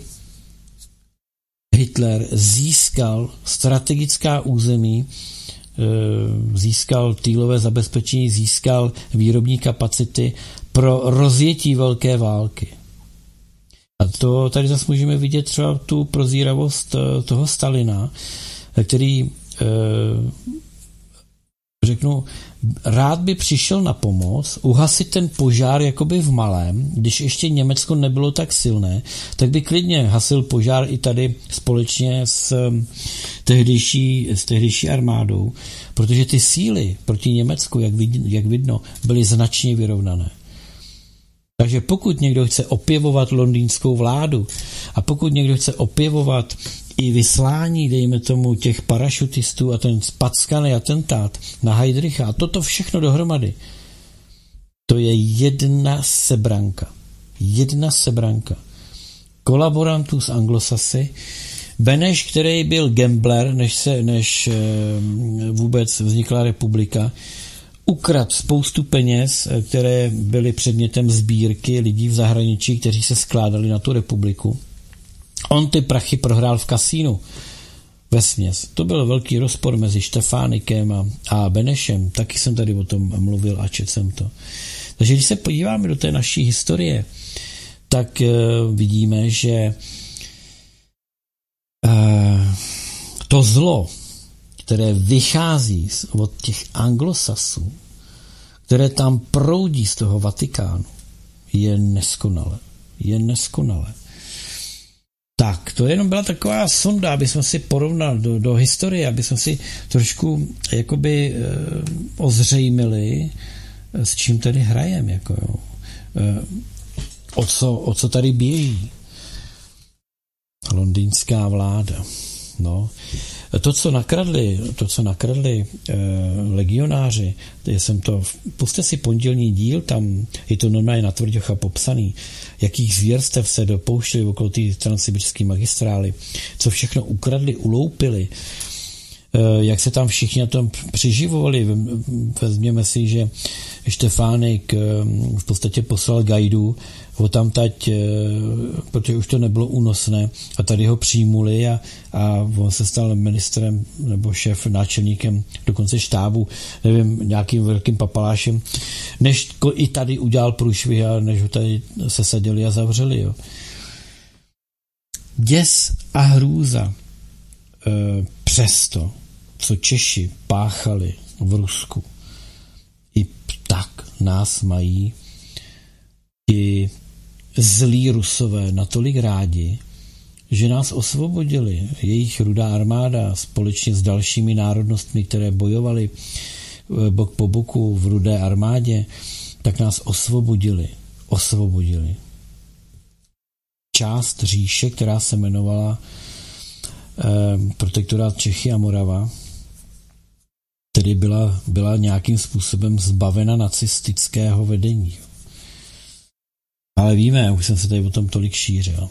Hitler získal strategická území, získal týlové zabezpečení, získal výrobní kapacity pro rozjetí velké války. A to tady zase můžeme vidět třeba tu prozíravost toho Stalina, který řeknu, rád by přišel na pomoc, uhasit ten požár jakoby v malém, když ještě Německo nebylo tak silné, tak by klidně hasil požár i tady společně s tehdejší armádou, protože ty síly proti Německu, jak vidno, byly značně vyrovnané. Takže pokud někdo chce opěvovat londýnskou vládu a pokud někdo chce opěvovat i vyslání, dejme tomu, těch parašutistů a ten spackaný atentát na Heydricha a toto všechno dohromady, to je jedna sebranka kolaborantů s anglosasy. Beneš, který byl gambler, než vůbec vznikla republika, ukradl spoustu peněz, které byly předmětem sbírky lidí v zahraničí, kteří se skládali na tu republiku. On ty prachy prohrál v kasínu vesměs. To byl velký rozpor mezi Štefánikem a Benešem. Taky jsem tady o tom mluvil a četl jsem to. Takže když se podíváme do té naší historie, tak vidíme, že to zlo, které vychází od těch anglosasů, které tam proudí z toho Vatikánu, je neskonalé. Tak, to jenom byla taková sonda, aby jsme si porovnali do historie, aby jsme si trošku jakoby ozřejmili, s čím tady hrajeme, jako jo. O co tady běží. Londýnská vláda. No. To, co nakradli legionáři, puste si pondělní díl, tam je to normálně na tvrďocha popsaný, jakých zvěrstev se dopouštěli okolo té transsibirské magistrály, co všechno ukradli, uloupili, jak se tam všichni na tom přiživovali. Vezměme si, že Štefánik v podstatě poslal gajdu odtamtať, protože už to nebylo únosné, a tady ho přijmuli a on se stal ministrem nebo šéf náčelníkem dokonce štábu, nevím, nějakým velkým papalášem, než i tady udělal průšvih a než ho tady sesadili a zavřeli. Jo. Děs a hrůza přesto, co Češi páchali v Rusku, i tak nás mají ti zlí Rusové natolik rádi, že nás osvobodili. Jejich rudá armáda společně s dalšími národnostmi, které bojovaly bok po boku v rudé armádě, tak nás osvobodili. Část říše, která se jmenovala protektorát Čechy a Morava, tedy byla nějakým způsobem zbavena nacistického vedení. Ale víme, už jsem se tady o tom tolik šířil.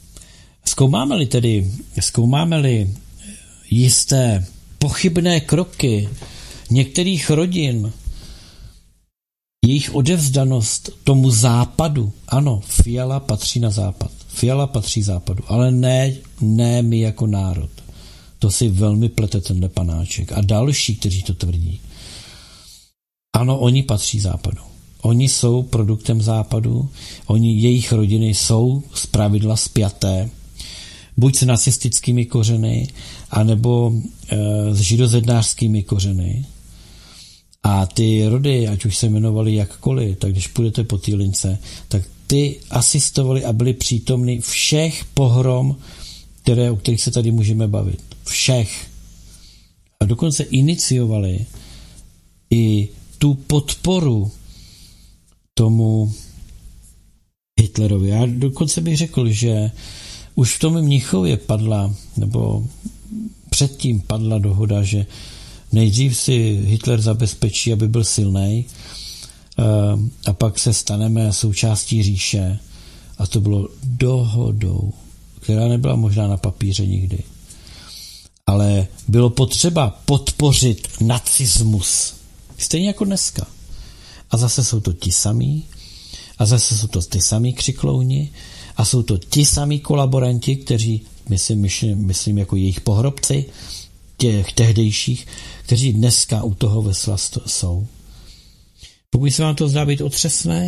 Zkoumáme-li jisté pochybné kroky některých rodin, jejich odevzdanost tomu západu, ano, Fiala patří na západ, Fiala patří západu, ale ne my jako národ. To si velmi plete tenhle panáček a další, kteří to tvrdí. Ano, oni patří západu. Oni jsou produktem západu, jejich rodiny jsou zpravidla spjaté, buď s nacistickými kořeny, anebo s židozednářskými kořeny. A ty rody, ať už se jmenovaly jakkoliv, tak když půjdete po té lince, tak ty asistovali a byli přítomny všech pohrom, o kterých se tady můžeme bavit. Všech. A dokonce iniciovali i tu podporu tomu Hitlerovi. Já dokonce bych řekl, že už v tom Mnichově padla, nebo předtím padla dohoda, že nejdřív si Hitler zabezpečí, aby byl silnej, a pak se staneme součástí říše. A to bylo dohodou, která nebyla možná na papíře nikdy. Ale bylo potřeba podpořit nacismus. Stejně jako dneska. A zase jsou to ti samí, a zase jsou to ty samí křiklouni, a jsou to ti samí kolaboranti, kteří, myslím jako jejich pohrobci, těch tehdejších, kteří dneska u toho vesla jsou. Pokud se vám to zdá být otřesné,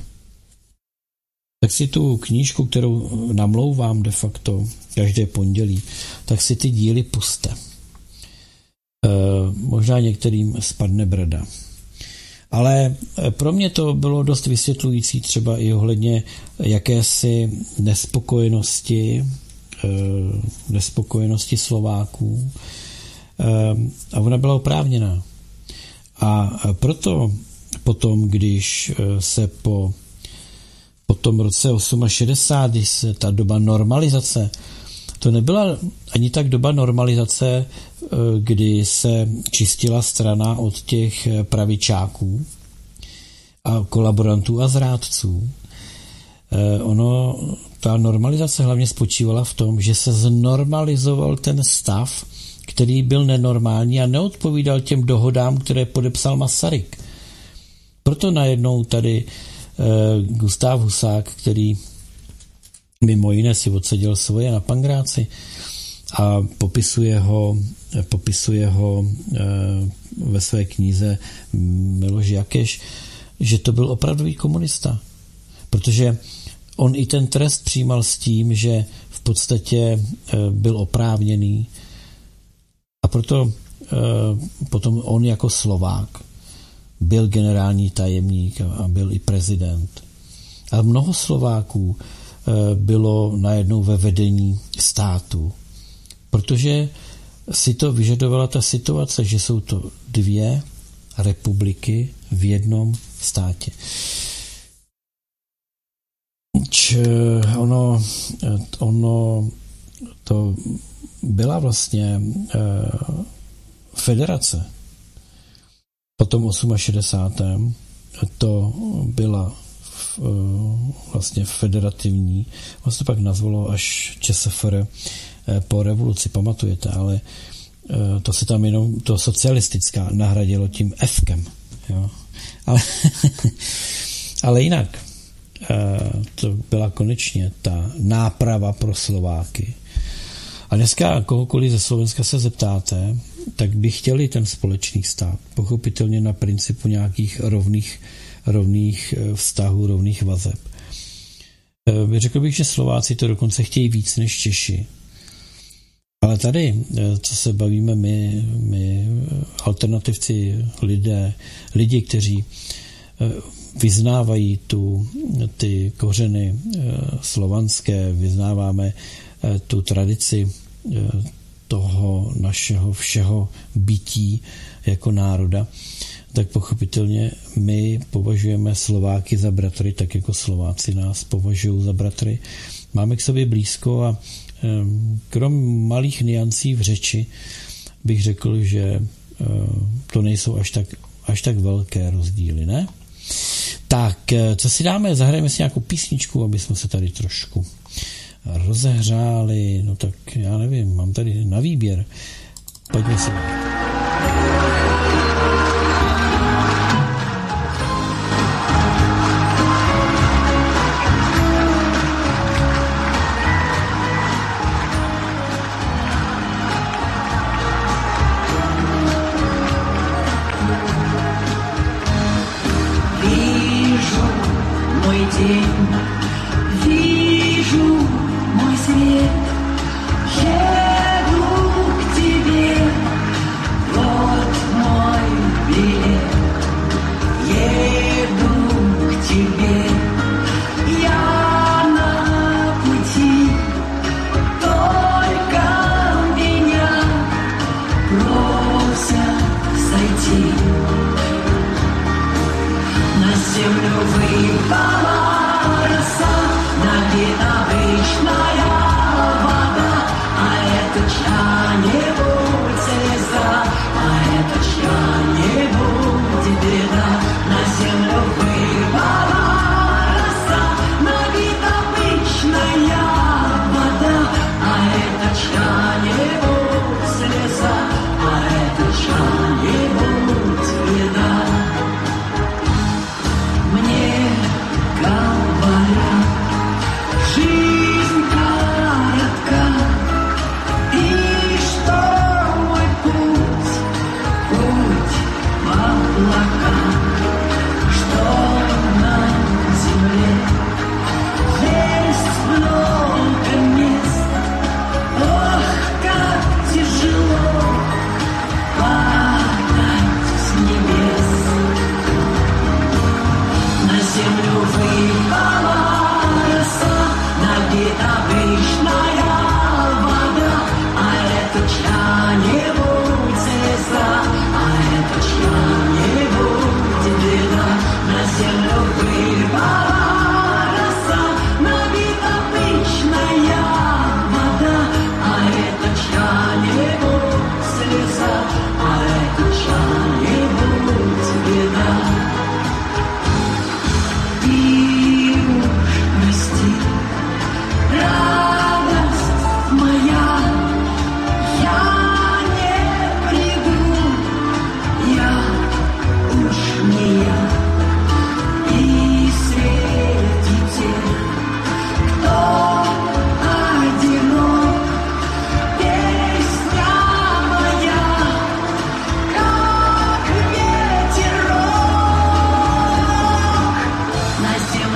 tak si tu knížku, kterou namlouvám de facto každé pondělí, tak si ty díly puste. Možná některým spadne brada. Ale pro mě to bylo dost vysvětlující třeba i ohledně jakési nespokojenosti Slováků. A ona byla oprávněná. A proto potom, když se po tom roce 68, když se ta doba normalizace, to nebyla ani tak doba normalizace, kdy se čistila strana od těch pravičáků a kolaborantů a zrádců. Ta normalizace hlavně spočívala v tom, že se znormalizoval ten stav, který byl nenormální a neodpovídal těm dohodám, které podepsal Masaryk. Proto najednou tady Gustav Husák, který mimo jiné si odseděl svoje na Pangráci a popisuje ho ve své knize Miloš Jakeš, že to byl opravdový komunista. Protože on i ten trest přijímal s tím, že v podstatě byl oprávněný a proto potom on jako Slovák byl generální tajemník a byl i prezident. A mnoho Slováků bylo najednou ve vedení státu, protože si to vyžadovala ta situace, že jsou to dvě republiky v jednom státě. Ono to byla vlastně federace. Po tom 68. to byla vlastně federativní, ono se to pak nazvalo až ČSFR po revoluci, pamatujete, ale to se tam jenom to socialistická nahradilo tím F-kem. Jo. Ale jinak to byla konečně ta náprava pro Slováky. A dneska kohokoliv ze Slovenska se zeptáte, tak by chtěli ten společný stát. Pochopitelně na principu nějakých rovných vztahů, rovných vazeb. Řekl bych, že Slováci to dokonce chtějí víc než Češi. Ale tady, co se bavíme my alternativci, lidi, kteří vyznávají ty kořeny slovanské, vyznáváme tu tradici toho našeho všeho bytí jako národa, tak pochopitelně my považujeme Slováky za bratry, tak jako Slováci nás považují za bratry. Máme k sobě blízko a krom malých niancí v řeči bych řekl, že to nejsou až tak velké rozdíly, ne? Tak, co si dáme? Zahrajeme si nějakou písničku, aby jsme se tady trošku rozehřáli. No tak já nevím, mám tady na výběr. Pojďme si. Вижу мой свет, еду к тебе, вот мой билет, еду к тебе, я на пути, только меня просят сойти, на землю выпала. Обычная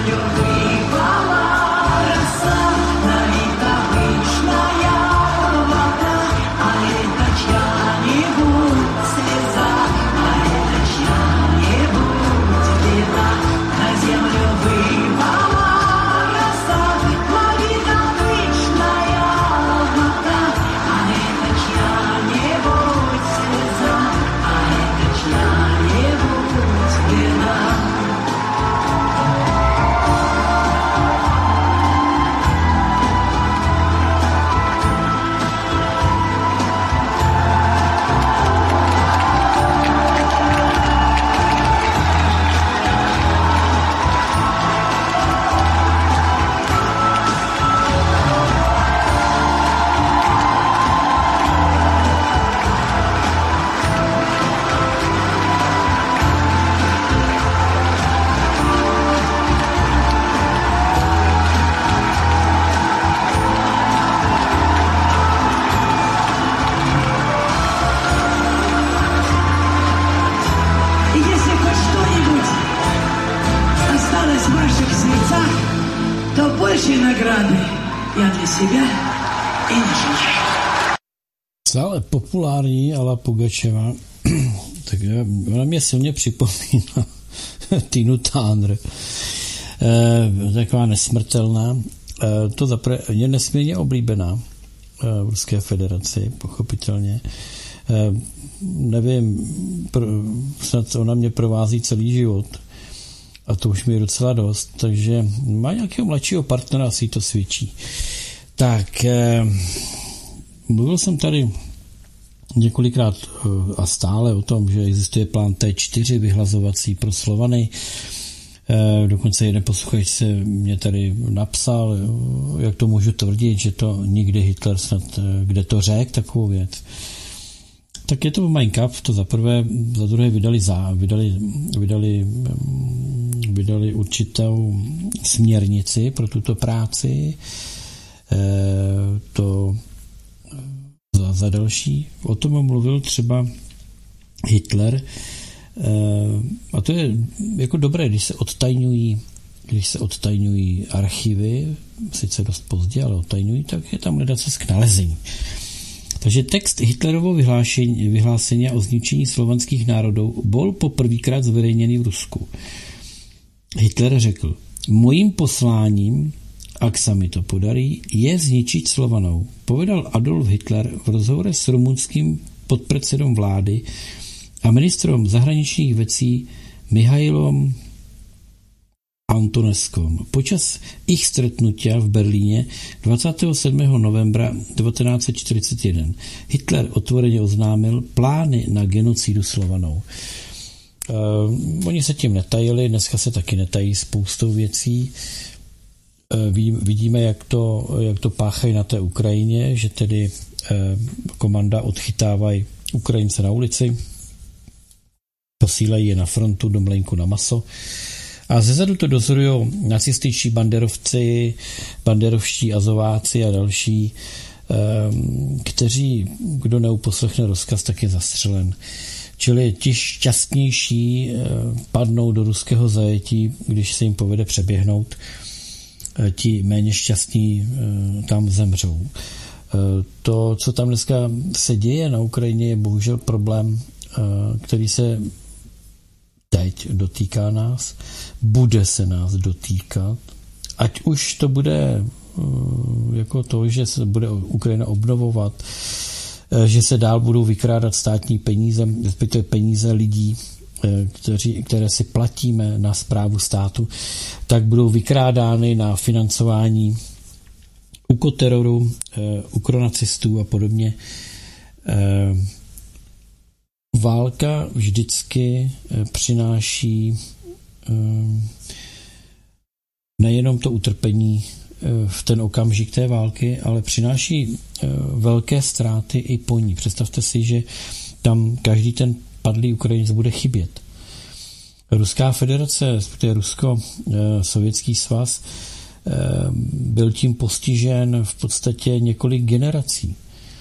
землю выпала роса, налита пышная вода, а это чья-нибудь слеза, а это чья-нибудь беда. На землю выпала роса, налита пышная вода, а это чья-нибудь слеза, а это чья-нибудь беда. И если хоть что-нибудь осталось в ваших сердцах, то большей награды я для себя и не желаю. Stále populární Alla Pugačeva, tak ona mě silně připomíná Tinu Turner. Taková nesmrtelná. To zaprvé je nesmírně oblíbená v Ruské federaci, pochopitelně. Nevím, snad ona mě provází celý život a to už mi je docela dost, takže má nějakého mladšího partnera, asi to svědčí. Tak, mluvil jsem tady několikrát a stále o tom, že existuje plán T4 vyhlazovací pro Slovany. Dokonce jeden posluchač se mě tady napsal, jak to můžu tvrdit, že to nikdy Hitler snad, kde to řekl takovou věc. Tak je to Mein Kampf, to za prvé, za druhé vydali určitou směrnici pro tuto práci. To za další. O tom mluvil třeba Hitler. A to je jako dobré, když se odtajňují archivy, sice dost pozdě, ale odtajňují, tak je tam hledat se k nalezení. Takže text Hitlerovo vyhlásení o zničení slovanských národů byl poprvýkrát zveřejněný v Rusku. Hitler řekl, mojím posláním, ak sa mi to podarí, je zničit Slovanou. Povedal Adolf Hitler v rozhovore s rumunským podpredsedom vlády a ministrom zahraničních věcí Mihailom Antoneskom. Počas ich stretnutia v Berlíně 27. novembra 1941 Hitler otvoreně oznámil plány na genocidu Slovanou. Oni se tím netajili, dneska se taky netají spoustou věcí. Vidíme, jak to páchají na té Ukrajině, že tedy komanda odchytávají Ukrajince na ulici, posílají je na frontu do mlejnku na maso a zezadu to dozorují nacističtí banderovci, banderovští azováci a další, kteří, kdo neuposlechne rozkaz, tak je zastřelen. Čili ti šťastnější padnou do ruského zajetí, když se jim povede přeběhnout, ti méně šťastní tam zemřou. To, co tam dneska se děje na Ukrajině, je bohužel problém, který se teď dotýká nás, bude se nás dotýkat, ať už to bude jako to, že se bude Ukrajina obnovovat, že se dál budou vykrádat státní peníze, respektive peníze lidí, které si platíme na správu státu, tak budou vykrádány na financování ukoteroru, ukronacistů a podobně. Válka vždycky přináší nejenom to utrpení v ten okamžik té války, ale přináší velké ztráty i po ní. Představte si, že tam každý ten padlý Ukrajinec bude chybět. Ruská federace, respektive Rusko-Sovětský svaz, byl tím postižen v podstatě několik generací.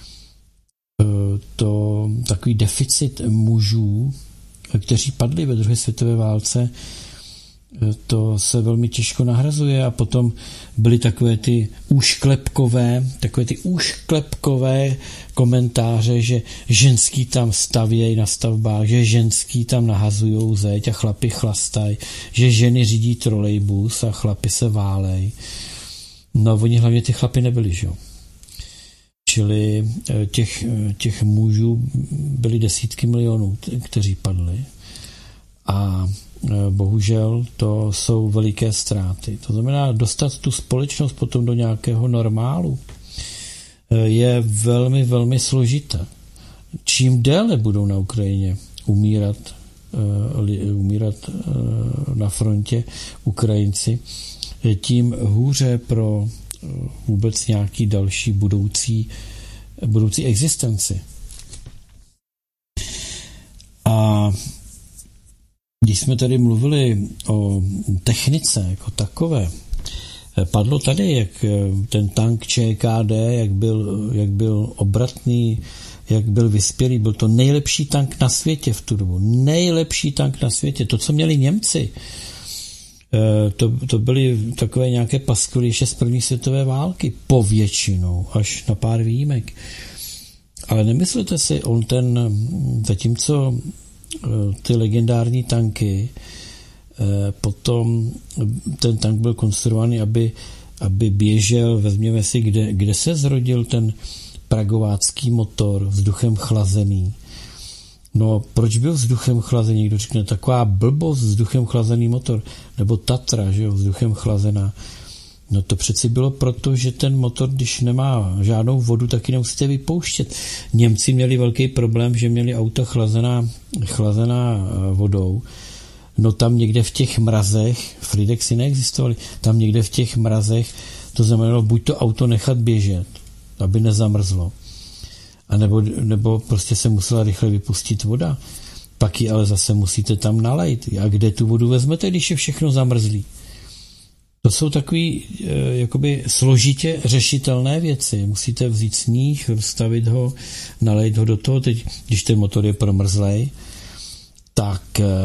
To takový deficit mužů, kteří padli ve druhé světové válce, To se velmi těžko nahrazuje a potom byly takové ty úšklepkové komentáře, že ženský tam stavějí na stavbách, že ženský tam nahazujou zeď a chlapi chlastají, že ženy řídí trolejbus a chlapi se válej. No oni hlavně ty chlapi nebyli, že jo. Čili těch mužů byly desítky milionů, kteří padli. A bohužel to jsou veliké ztráty. To znamená, dostat tu společnost potom do nějakého normálu je velmi, velmi složité. Čím déle budou na Ukrajině umírat na frontě Ukrajinci, tím hůře pro vůbec nějaký další budoucí existenci. A když jsme tady mluvili o technice jako takové, padlo tady, jak ten tank ČKD, jak byl obratný, jak byl vyspělý, byl to nejlepší tank na světě v tu dobu. Nejlepší tank na světě. To, co měli Němci, to byly takové nějaké paskvily ještě z první světové války, povětšinou, až na pár výjimek. Ale nemyslete si, zatímco ty legendární tanky, potom ten tank byl konstruovaný, aby běžel, vezměme si, kde se zrodil ten pragovácký motor vzduchem chlazený. No, proč byl vzduchem chlazený? Někdo řekne, taková blbost, vzduchem chlazený motor, nebo Tatra, že jo, vzduchem chlazená. No to přeci bylo proto, že ten motor, když nemá žádnou vodu, taky nemusíte vypouštět. Němci měli velký problém, že měli auta chlazená vodou. No tam někde v těch mrazech, Fridexy neexistovaly, tam někde v těch mrazech to znamenalo buď to auto nechat běžet, aby nezamrzlo, a nebo prostě se musela rychle vypustit voda. Pak ji ale zase musíte tam nalejt. A kde tu vodu vezmete, když je všechno zamrzlý? To jsou takový jakoby složitě řešitelné věci. Musíte vzít sníh, rozstavit ho, nalejt ho do toho. Teď, když ten motor je promrzlej, tak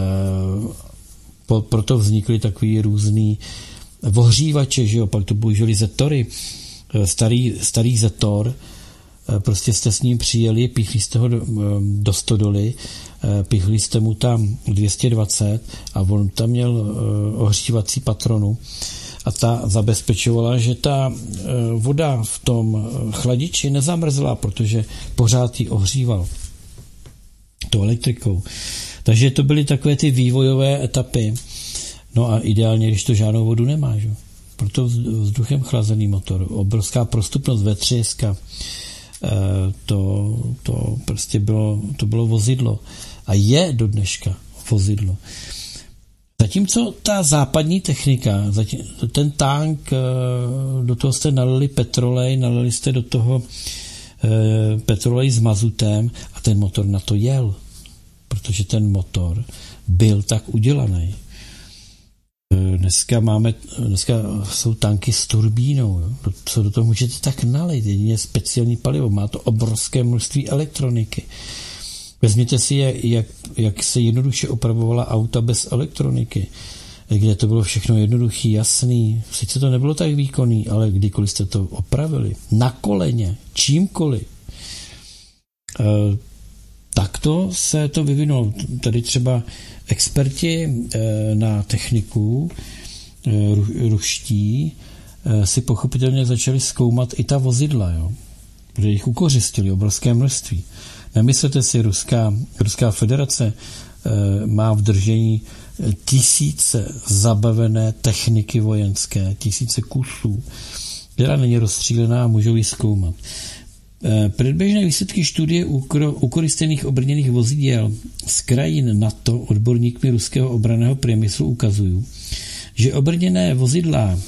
proto vznikly takový různý ohřívače, že jo? Pak to použili Zetory, starý Zetor, prostě jste s ním přijeli, píchli jste ho do stodoly, píchli jste mu tam 220 a on tam měl ohřívací patronu a ta zabezpečovala, že ta voda v tom chladiči nezamrzla, protože pořád ji ohříval tou elektrikou. Takže to byly takové ty vývojové etapy. No a ideálně, když to žádnou vodu nemá, že? Proto vzduchem chlazený motor, obrovská prostupnost vetřiska, to prostě bylo vozidlo a je do dneška vozidlo. Zatímco ta západní technika, ten tank, do toho jste nalili petrolej, nalili jste do toho petrolej s mazutem a ten motor na to jel, protože ten motor byl tak udělaný. Dneska jsou tanky s turbínou, jo. Co do toho můžete tak nalít, jedině speciální palivo, má to obrovské množství elektroniky. Vezměte si, jak se jednoduše opravovala auta bez elektroniky, kde to bylo všechno jednoduchý, jasný, sice to nebylo tak výkonný, ale kdykoliv jste to opravili, na koleně, čímkoliv, takto se to vyvinulo. Tady třeba experti na techniku ruští si pochopitelně začali zkoumat i ta vozidla, jo? Protože jich ukořistili obrovské množství. Nemyslete si, Ruská federace má v držení tisíce zabavené techniky vojenské, tisíce kusů, která není rozstřílená a můžou ji zkoumat. Předběžné výsledky studie ukoristených obrněných vozidel z krajin NATO odborníkmi ruského obranného průmyslu ukazují, že obrněné vozidla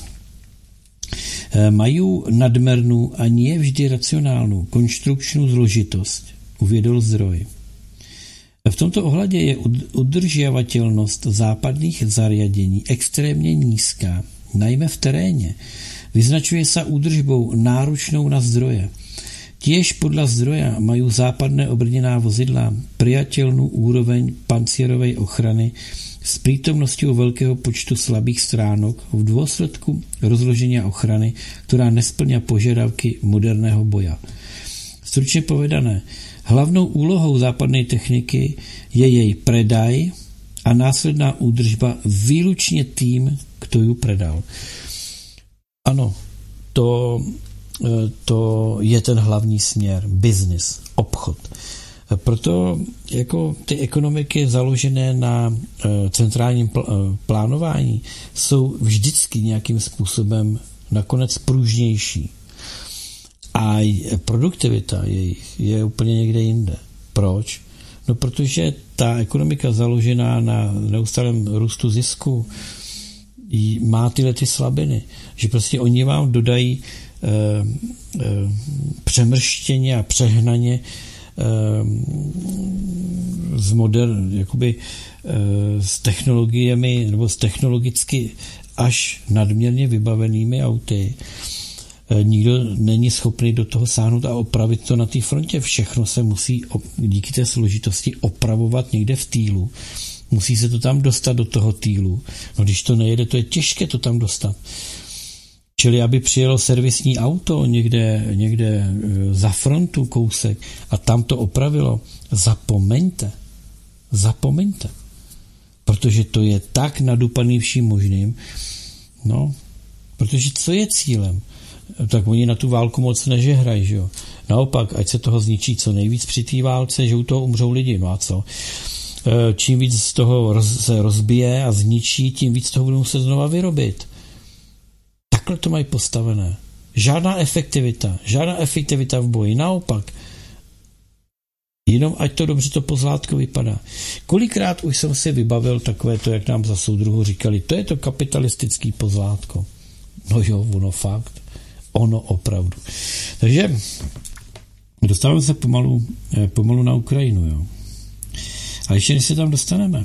mají nadmernou a nie vždy racionálnou konstrukčnou zložitost, uvedl zdroj. V tomto ohledě je udržovatelnost západních zariadení extrémně nízká, najmä v teréně. Vyznačuje se údržbou náročnou na zdroje. Tiež podľa zdroja majú západné obrněná vozidla priateľnú úroveň pancierovej ochrany s přítomností velkého počtu slabých stránok v důsledku rozložení a ochrany, která nesplňá požadavky moderného boja. Stručně povedané, hlavnou úlohou západné techniky je jej predaj a následná údržba výlučně tým, kdo ju predal. Ano, to je ten hlavní směr, business, obchod. Proto jako ty ekonomiky založené na centrálním plánování jsou vždycky nějakým způsobem nakonec pružnější. A produktivita jejich je úplně někde jinde. Proč? No protože ta ekonomika založená na neustálém růstu zisku má tyhle ty slabiny, že prostě oni vám dodají přemrštěně a přehnaně s technologiemi nebo s technologicky až nadměrně vybavenými auty. Nikdo není schopný do toho sáhnout a opravit to na té frontě. Všechno se musí díky té složitosti opravovat někde v týlu. Musí se to tam dostat do toho týlu. No když to nejede, to je těžké to tam dostat. Čili aby přijelo servisní auto někde za frontu kousek a tam to opravilo, zapomeňte. Protože to je tak nadupaný vším možným. No, protože co je cílem? Tak oni na tu válku moc nežehrají, že jo. Naopak, ať se toho zničí co nejvíc při té válce, že u toho umřou lidi, no a co? Čím víc z toho se rozbije a zničí, tím víc toho budou muset znova vyrobit. Takhle to mají postavené. Žádná efektivita v boji, naopak. Jenom ať to dobře to pozlátko vypadá. Kolikrát už jsem si vybavil takové to, jak nám za soudruhu říkali, to je to kapitalistický pozlátko. No jo, ono fakt. Ono opravdu. Takže dostáváme se pomalu na Ukrajinu, jo. Ale ještě než se tam dostaneme,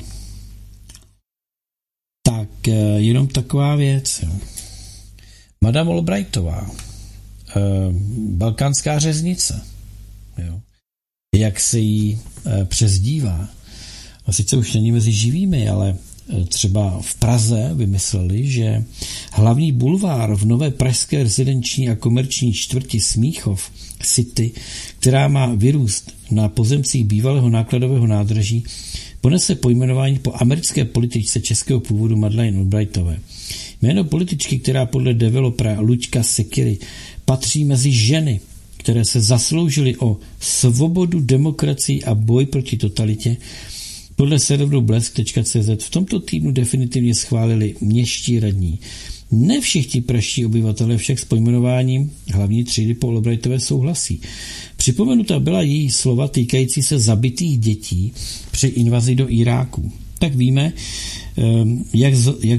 tak jenom taková věc. Jo. Madame Albrightová, balkánská řeznice, jo. Jak se jí přezdívá. A sice už není mezi živými, ale třeba v Praze vymysleli, že hlavní bulvár v nové pražské rezidenční a komerční čtvrti Smíchov City, která má vyrůst na pozemcích bývalého nákladového nádraží, ponese pojmenování po americké političce českého původu Madeleine Albrightové. Jméno političky, která podle developera Luďka Sekyry patří mezi ženy, které se zasloužily o svobodu, demokracii a boj proti totalitě, podle serveru blesk.cz v tomto týdnu definitivně schválili městští radní. Ne všichni pražští obyvatelé však s pojmenováním hlavní třídy po Albrightové souhlasí. Připomenuta byla její slova týkající se zabitých dětí při invazi do Iráku. Tak víme, jak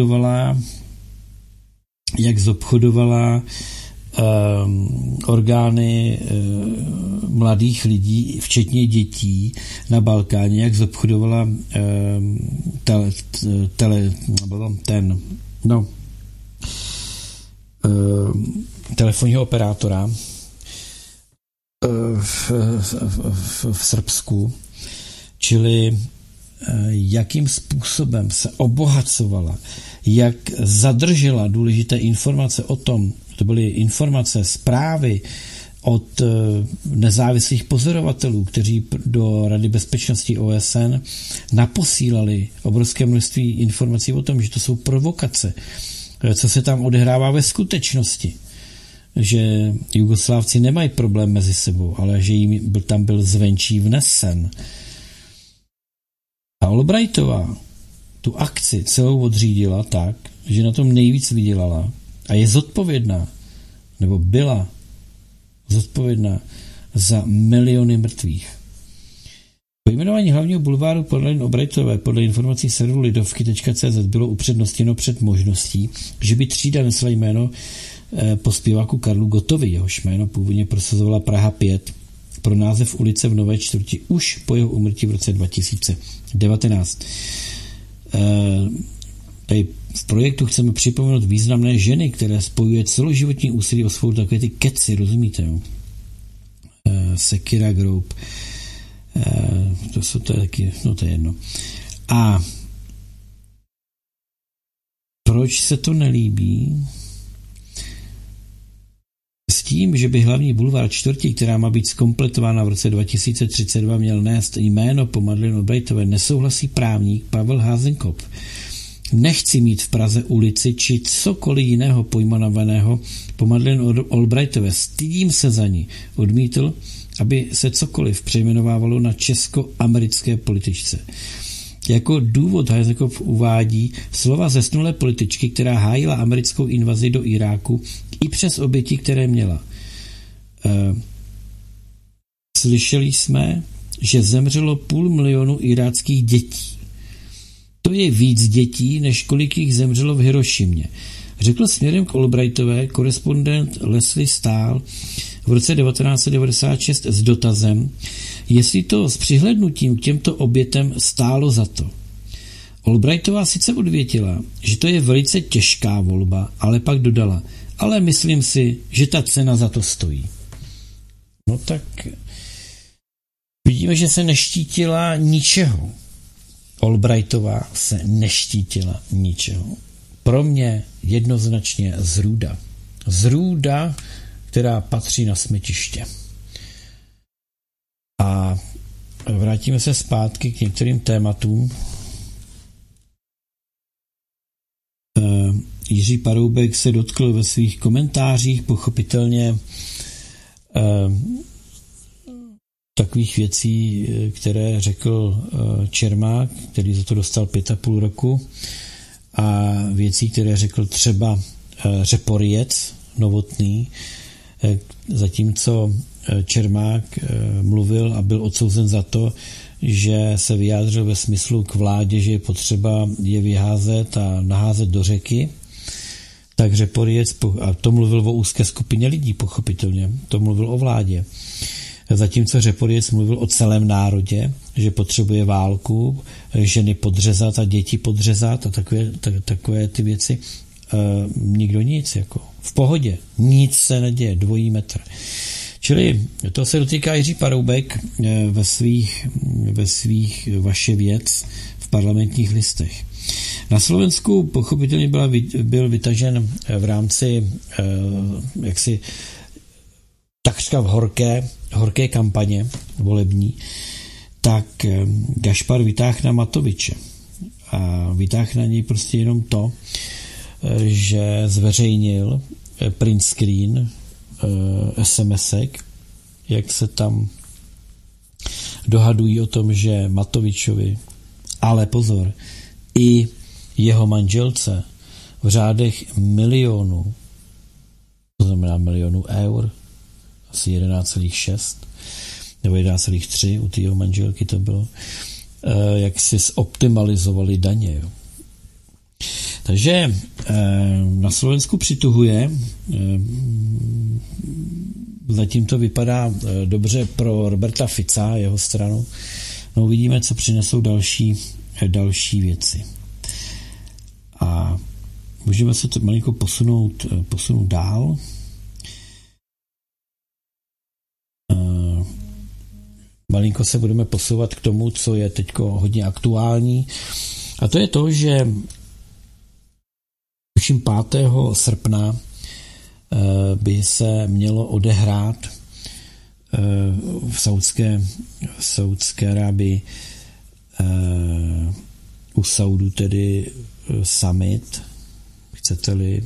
zobchodovala orgány mladých lidí, včetně dětí na Balkáně, jak zobchodovala telefonního operátora v Srbsku, čili jakým způsobem se obohacovala, jak zadržela důležité informace o tom, to byly informace, zprávy od nezávislých pozorovatelů, kteří do Rady bezpečnosti OSN naposílali obrovské množství informací o tom, že to jsou provokace, co se tam odehrává ve skutečnosti, že Jugoslávci nemají problém mezi sebou, ale že jim tam byl zvenčí vnesen. A Albrightová tu akci celou odřídila tak, že na tom nejvíc vydělala a je zodpovědná, nebo byla zodpovědná za miliony mrtvých. Pojmenování hlavního bulváru podle Albrightové podle informací serveru lidovky.cz bylo upřednostněno před možností, že by třída nesla jméno po zpěváku Karlu Gottovi, jehož jméno původně prosazovala Praha 5 pro název ulice v Nové čtvrti už po jeho úmrtí v roce 2019. Tady v projektu chceme připomenout významné ženy, které spojuje celoživotní úsilí o svou takové ty keci, rozumíte? Jo? Sekyra Group, to je taky, no to je jedno. A proč se to nelíbí? S tím, že by hlavní bulvár čtvrtí, která má být zkompletována v roce 2032, měl nést jméno po Madeleine Albrightové, nesouhlasí právník Pavel Házenkopf. Nechci mít v Praze ulici či cokoliv jiného pojmenovaného po Madeleine Albrightové. Stydím se za ní. Odmítl, aby se cokoliv přejmenovávalo na česko-americké političce. Jako důvod Házenkopf uvádí slova zesnulé političky, která hájila americkou invazi do Iráku i přes oběti, které měla. Slyšeli jsme, že zemřelo 500 000 iráckých dětí. To je víc dětí, než kolik jich zemřelo v Hirošimě. Řekl směrem k Albrightové korespondent Leslie Stahl v roce 1996 s dotazem, jestli to s přihlédnutím k těmto obětem stálo za to. Albrightová sice odvětila, že to je velice těžká volba, ale pak dodala, ale myslím si, že ta cena za to stojí. No tak vidíme, že se neštítila ničeho. Albrightová se neštítila ničeho. Pro mě jednoznačně zrůda. Zrůda, která patří na smetiště. A vrátíme se zpátky k některým tématům. Jiří Paroubek se dotkl ve svých komentářích pochopitelně takových věcí, které řekl Čermák, který za to dostal 5,5 roku, a věcí, které řekl třeba Řeporyjec Novotný, zatímco Čermák mluvil a byl odsouzen za to, že se vyjádřil ve smyslu k vládě, že je potřeba je vyházet a naházet do řeky, tak Řeporyjec, a to mluvil o úzké skupině lidí, pochopitelně, to mluvil o vládě. Zatímco Řeporyjec mluvil o celém národě, že potřebuje válku, ženy podřezat a děti podřezat a takové ty věci. Nikdo nic, jako v pohodě, nic se neděje, 2 metr. Čili to se dotýká Jiří Paroubek ve svých Vaše věc v Parlamentních listech. Na Slovensku pochopitelně byl vytažen v rámci jaksi takřka v horké kampaně volební, tak Gašpar vytáhl na Matoviče. A vytáhl na něj prostě jenom to, že zveřejnil print screen SMS-ek, jak se tam dohadují o tom, že Matovičovi, ale pozor, i jeho manželce v řádech milionů, to znamená milionů eur, asi 11,6 nebo 11,3 u té jeho manželky to bylo, jak si zoptimalizovali daně. Jo. Takže na Slovensku přituhuje, zatím to vypadá dobře pro Roberta Fica, jeho stranu. No uvidíme, co přinesou další věci. A můžeme se to malinko posunout dál. Malinko se budeme posouvat k tomu, co je teď hodně aktuální. A to je to, že 5. srpna by se mělo odehrát v Saúdské Arábii u Saudu tedy summit, chcete-li,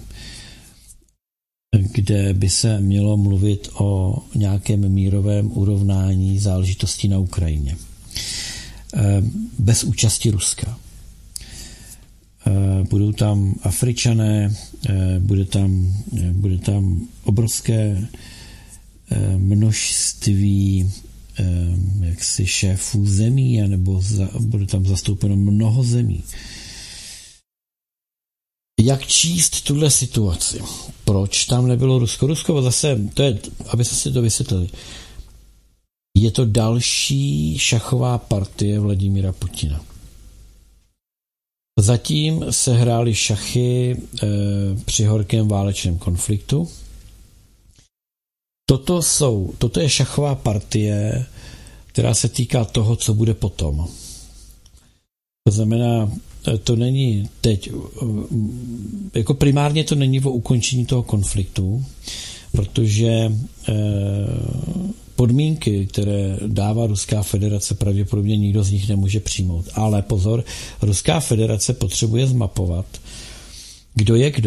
kde by se mělo mluvit o nějakém mírovém urovnání záležitostí na Ukrajině. Bez účasti Ruska. Budou tam Afričané, bude tam obrovské množství jaksi šéfů zemí, anebo bude tam zastoupeno mnoho zemí. Jak číst tuhle situaci? Proč tam nebylo Rusko? Rusko zase, to je, aby se si to vysvětlili, je to další šachová partie Vladimíra Putina. Zatím se hrály šachy při horkém válečném konfliktu. Toto je šachová partie, která se týká toho, co bude potom. To znamená, to není teď, jako primárně to není o ukončení toho konfliktu, protože podmínky, které dává Ruská federace, pravděpodobně nikdo z nich nemůže přijmout. Ale pozor, Ruská federace potřebuje zmapovat, kdo je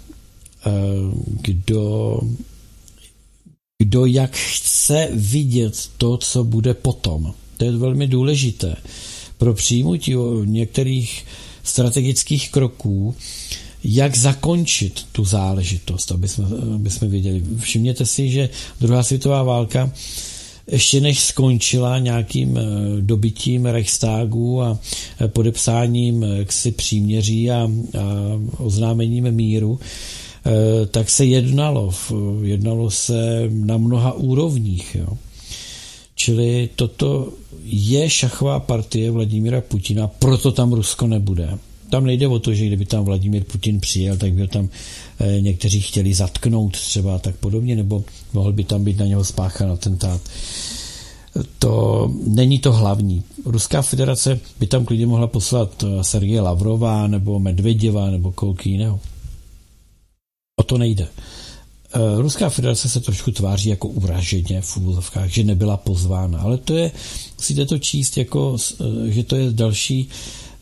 kdo jak chce vidět to, co bude potom. To je velmi důležité pro přijmutí některých strategických kroků, jak zakončit tu záležitost, aby jsme věděli. Všimněte si, že druhá světová válka ještě než skončila nějakým dobytím Reichstagu a podepsáním příměří a oznámením míru, tak se jednalo se na mnoha úrovních. Jo. Čili toto je šachová partie Vladimíra Putina, proto tam Rusko nebude. Tam nejde o to, že kdyby tam Vladimír Putin přijel, tak by ho tam někteří chtěli zatknout třeba a tak podobně, nebo mohl by tam být na něho spáchán atentát. To není to hlavní. Ruská federace by tam klidně mohla poslat Sergeje Lavrova nebo Medveděva nebo kolik jiného. O to nejde. Ruská federace se trošku tváří jako uraženě v úvozovkách, že nebyla pozvána, ale to je, musíte to číst jako, že to je další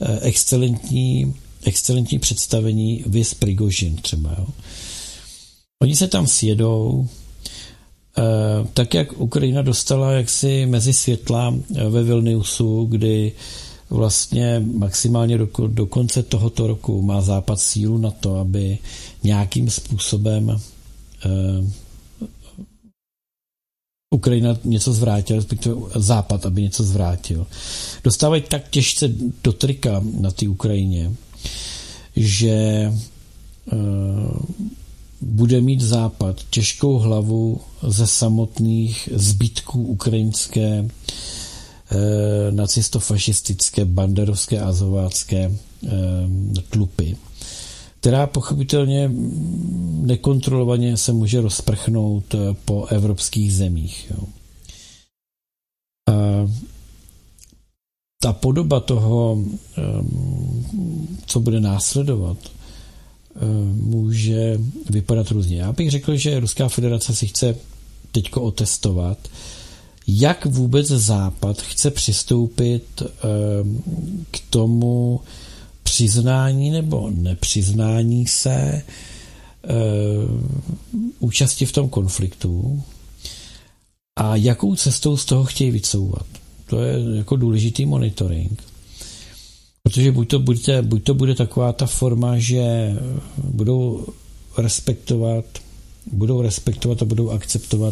excelentní představení vis Prigožin třeba. Jo. Oni se tam sjedou, tak jak Ukrajina dostala jaksi mezi světla ve Vilniusu, kdy vlastně maximálně do konce tohoto roku má Západ sílu na to, aby nějakým způsobem Ukrajina něco zvrátila, respektive Západ, aby něco zvrátil. Dostávají tak těžce do trika na té Ukrajině, že bude mít Západ těžkou hlavu ze samotných zbytků ukrajinské nacistofašistické, banderovské, azovácké tlupy, která pochopitelně nekontrolovaně se může rozprchnout po evropských zemích. Jo. Ta podoba toho, co bude následovat, může vypadat různě. Já bych řekl, že Ruská federace si chce teďko otestovat, jak vůbec Západ chce přistoupit k tomu přiznání nebo nepřiznání se účasti v tom konfliktu a jakou cestou z toho chtějí vycouvat. To je jako důležitý monitoring. Protože buď to bude taková ta forma, že budou respektovat a budou akceptovat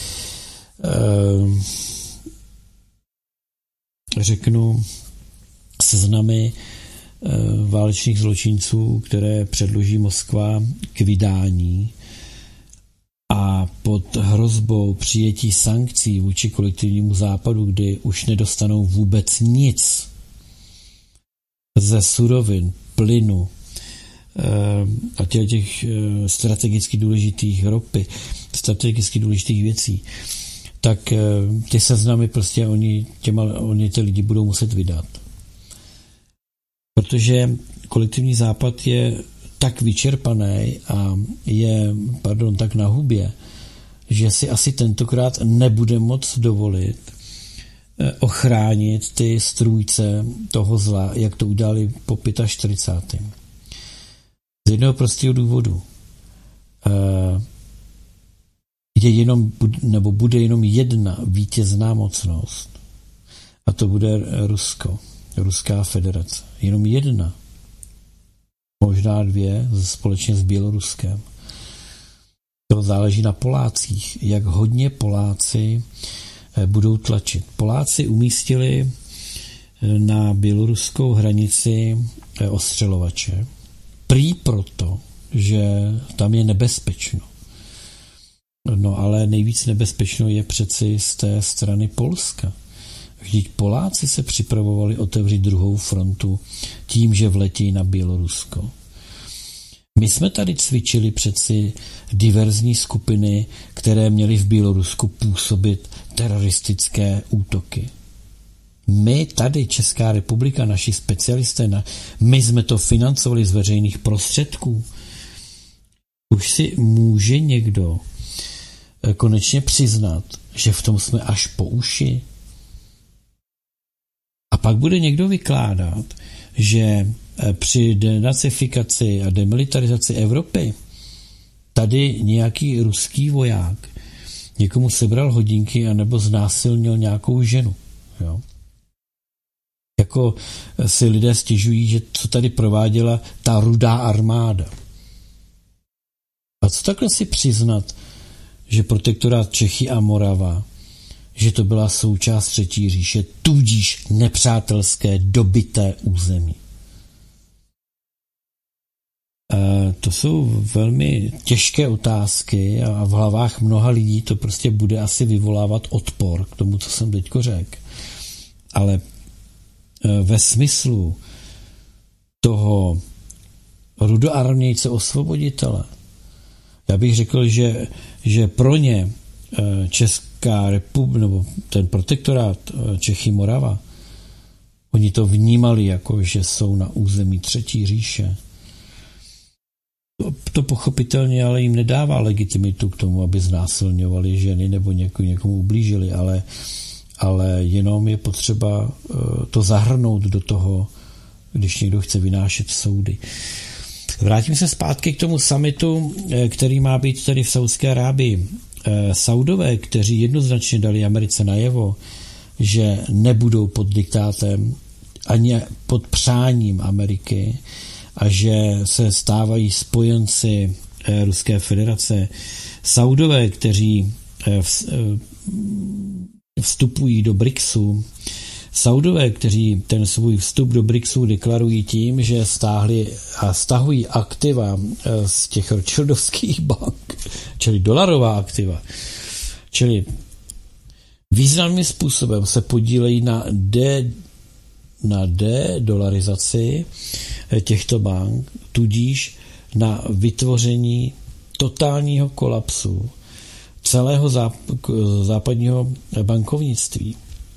řeknu seznamy válečných zločinců, které předloží Moskva k vydání a pod hrozbou přijetí sankcí vůči kolektivnímu Západu, kdy už nedostanou vůbec nic ze surovin, plynu a těch strategicky důležitých ropy, strategicky důležitých věcí, tak ty seznamy prostě oni ty lidi budou muset vydat. Protože kolektivní Západ je tak vyčerpaný a je, tak na hubě, že si asi tentokrát nebude moc dovolit ochránit ty strůjce toho zla, jak to udělali po 45. Z jednoho prostého důvodu. Bude jenom jedna vítězná mocnost a to bude Rusko. Ruská federace. Jenom jedna. Možná dvě společně s Běloruskem. To záleží na Polácích. Jak hodně Poláci budou tlačit. Poláci umístili na běloruskou hranici ostřelovače. Prý proto, že tam je nebezpečno. No ale nejvíc nebezpečno je přeci z té strany Polska. Vždyť Poláci se připravovali otevřít druhou frontu tím, že vletí na Bělorusko. My jsme tady cvičili přeci diverzní skupiny, které měly v Bělorusku působit teroristické útoky. My tady, Česká republika, naši specialisté, my jsme to financovali z veřejných prostředků. Už si může někdo konečně přiznat, že v tom jsme až po uši? A pak bude někdo vykládat, že při denacifikaci a demilitarizaci Evropy tady nějaký ruský voják někomu sebral hodinky anebo znásilnil nějakou ženu. Jo? Jako si lidé stěžují, že co tady prováděla ta Rudá armáda. A co takhle si přiznat, že protektorát Čechy a Morava, že to byla součást Třetí říše, tudíž nepřátelské dobyté území. To jsou velmi těžké otázky a v hlavách mnoha lidí to prostě bude asi vyvolávat odpor k tomu, co jsem teďko řekl. Ale ve smyslu toho rudoarmějce osvoboditele, já bych řekl, že pro ně Česká republika, nebo ten protektorát Čechy Morava, oni to vnímali jako, že jsou na území Třetí říše. To pochopitelně ale jim nedává legitimitu k tomu, aby znásilňovali ženy nebo někomu ublížili, ale jenom je potřeba to zahrnout do toho, když někdo chce vynášet soudy. Vrátím se zpátky k tomu summitu, který má být tady v Saudské Arábii. Saudové, kteří jednoznačně dali Americe najevo, že nebudou pod diktátem ani pod přáním Ameriky a že se stávají spojenci Ruské federace. Saudové, kteří vstupují do BRICSu, Saudové, kteří ten svůj vstup do BRICSu deklarují tím, že stáhli a stahují aktiva z těch rothschildovských bank, čili dolarová aktiva, čili významným způsobem se podílejí na dedolarizaci těchto bank, tudíž na vytvoření totálního kolapsu celého západního bankovnictví.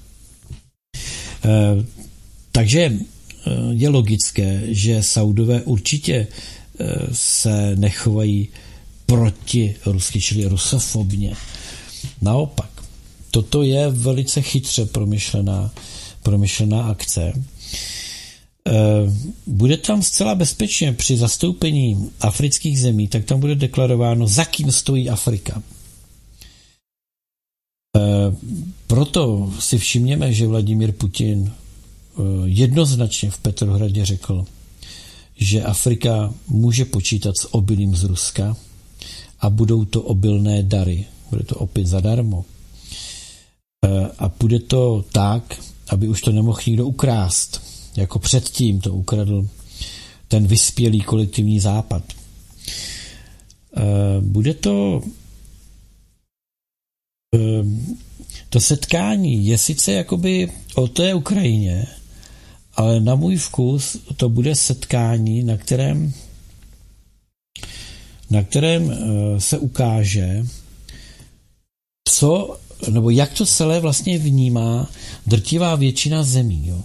Takže je logické, že Saudové určitě se nechovají proti rusky, čili rusofobně. Naopak, toto je velice chytře promyšlená akce. Bude tam zcela bezpečně při zastoupení afrických zemí, tak tam bude deklarováno, za kým stojí Afrika. Proto si všimněme, že Vladimír Putin jednoznačně v Petrohradě řekl, že Afrika může počítat s obilím z Ruska a budou to obilné dary. Bude to opět zadarmo. A bude to tak, aby už to nemohl nikdo ukrást. Jako předtím to ukradl ten vyspělý kolektivní západ. Bude to setkání je sice jakoby o té Ukrajině, ale na můj vkus to bude setkání, na kterém se ukáže, co, nebo jak to celé vlastně vnímá drtivá většina zemí, jo?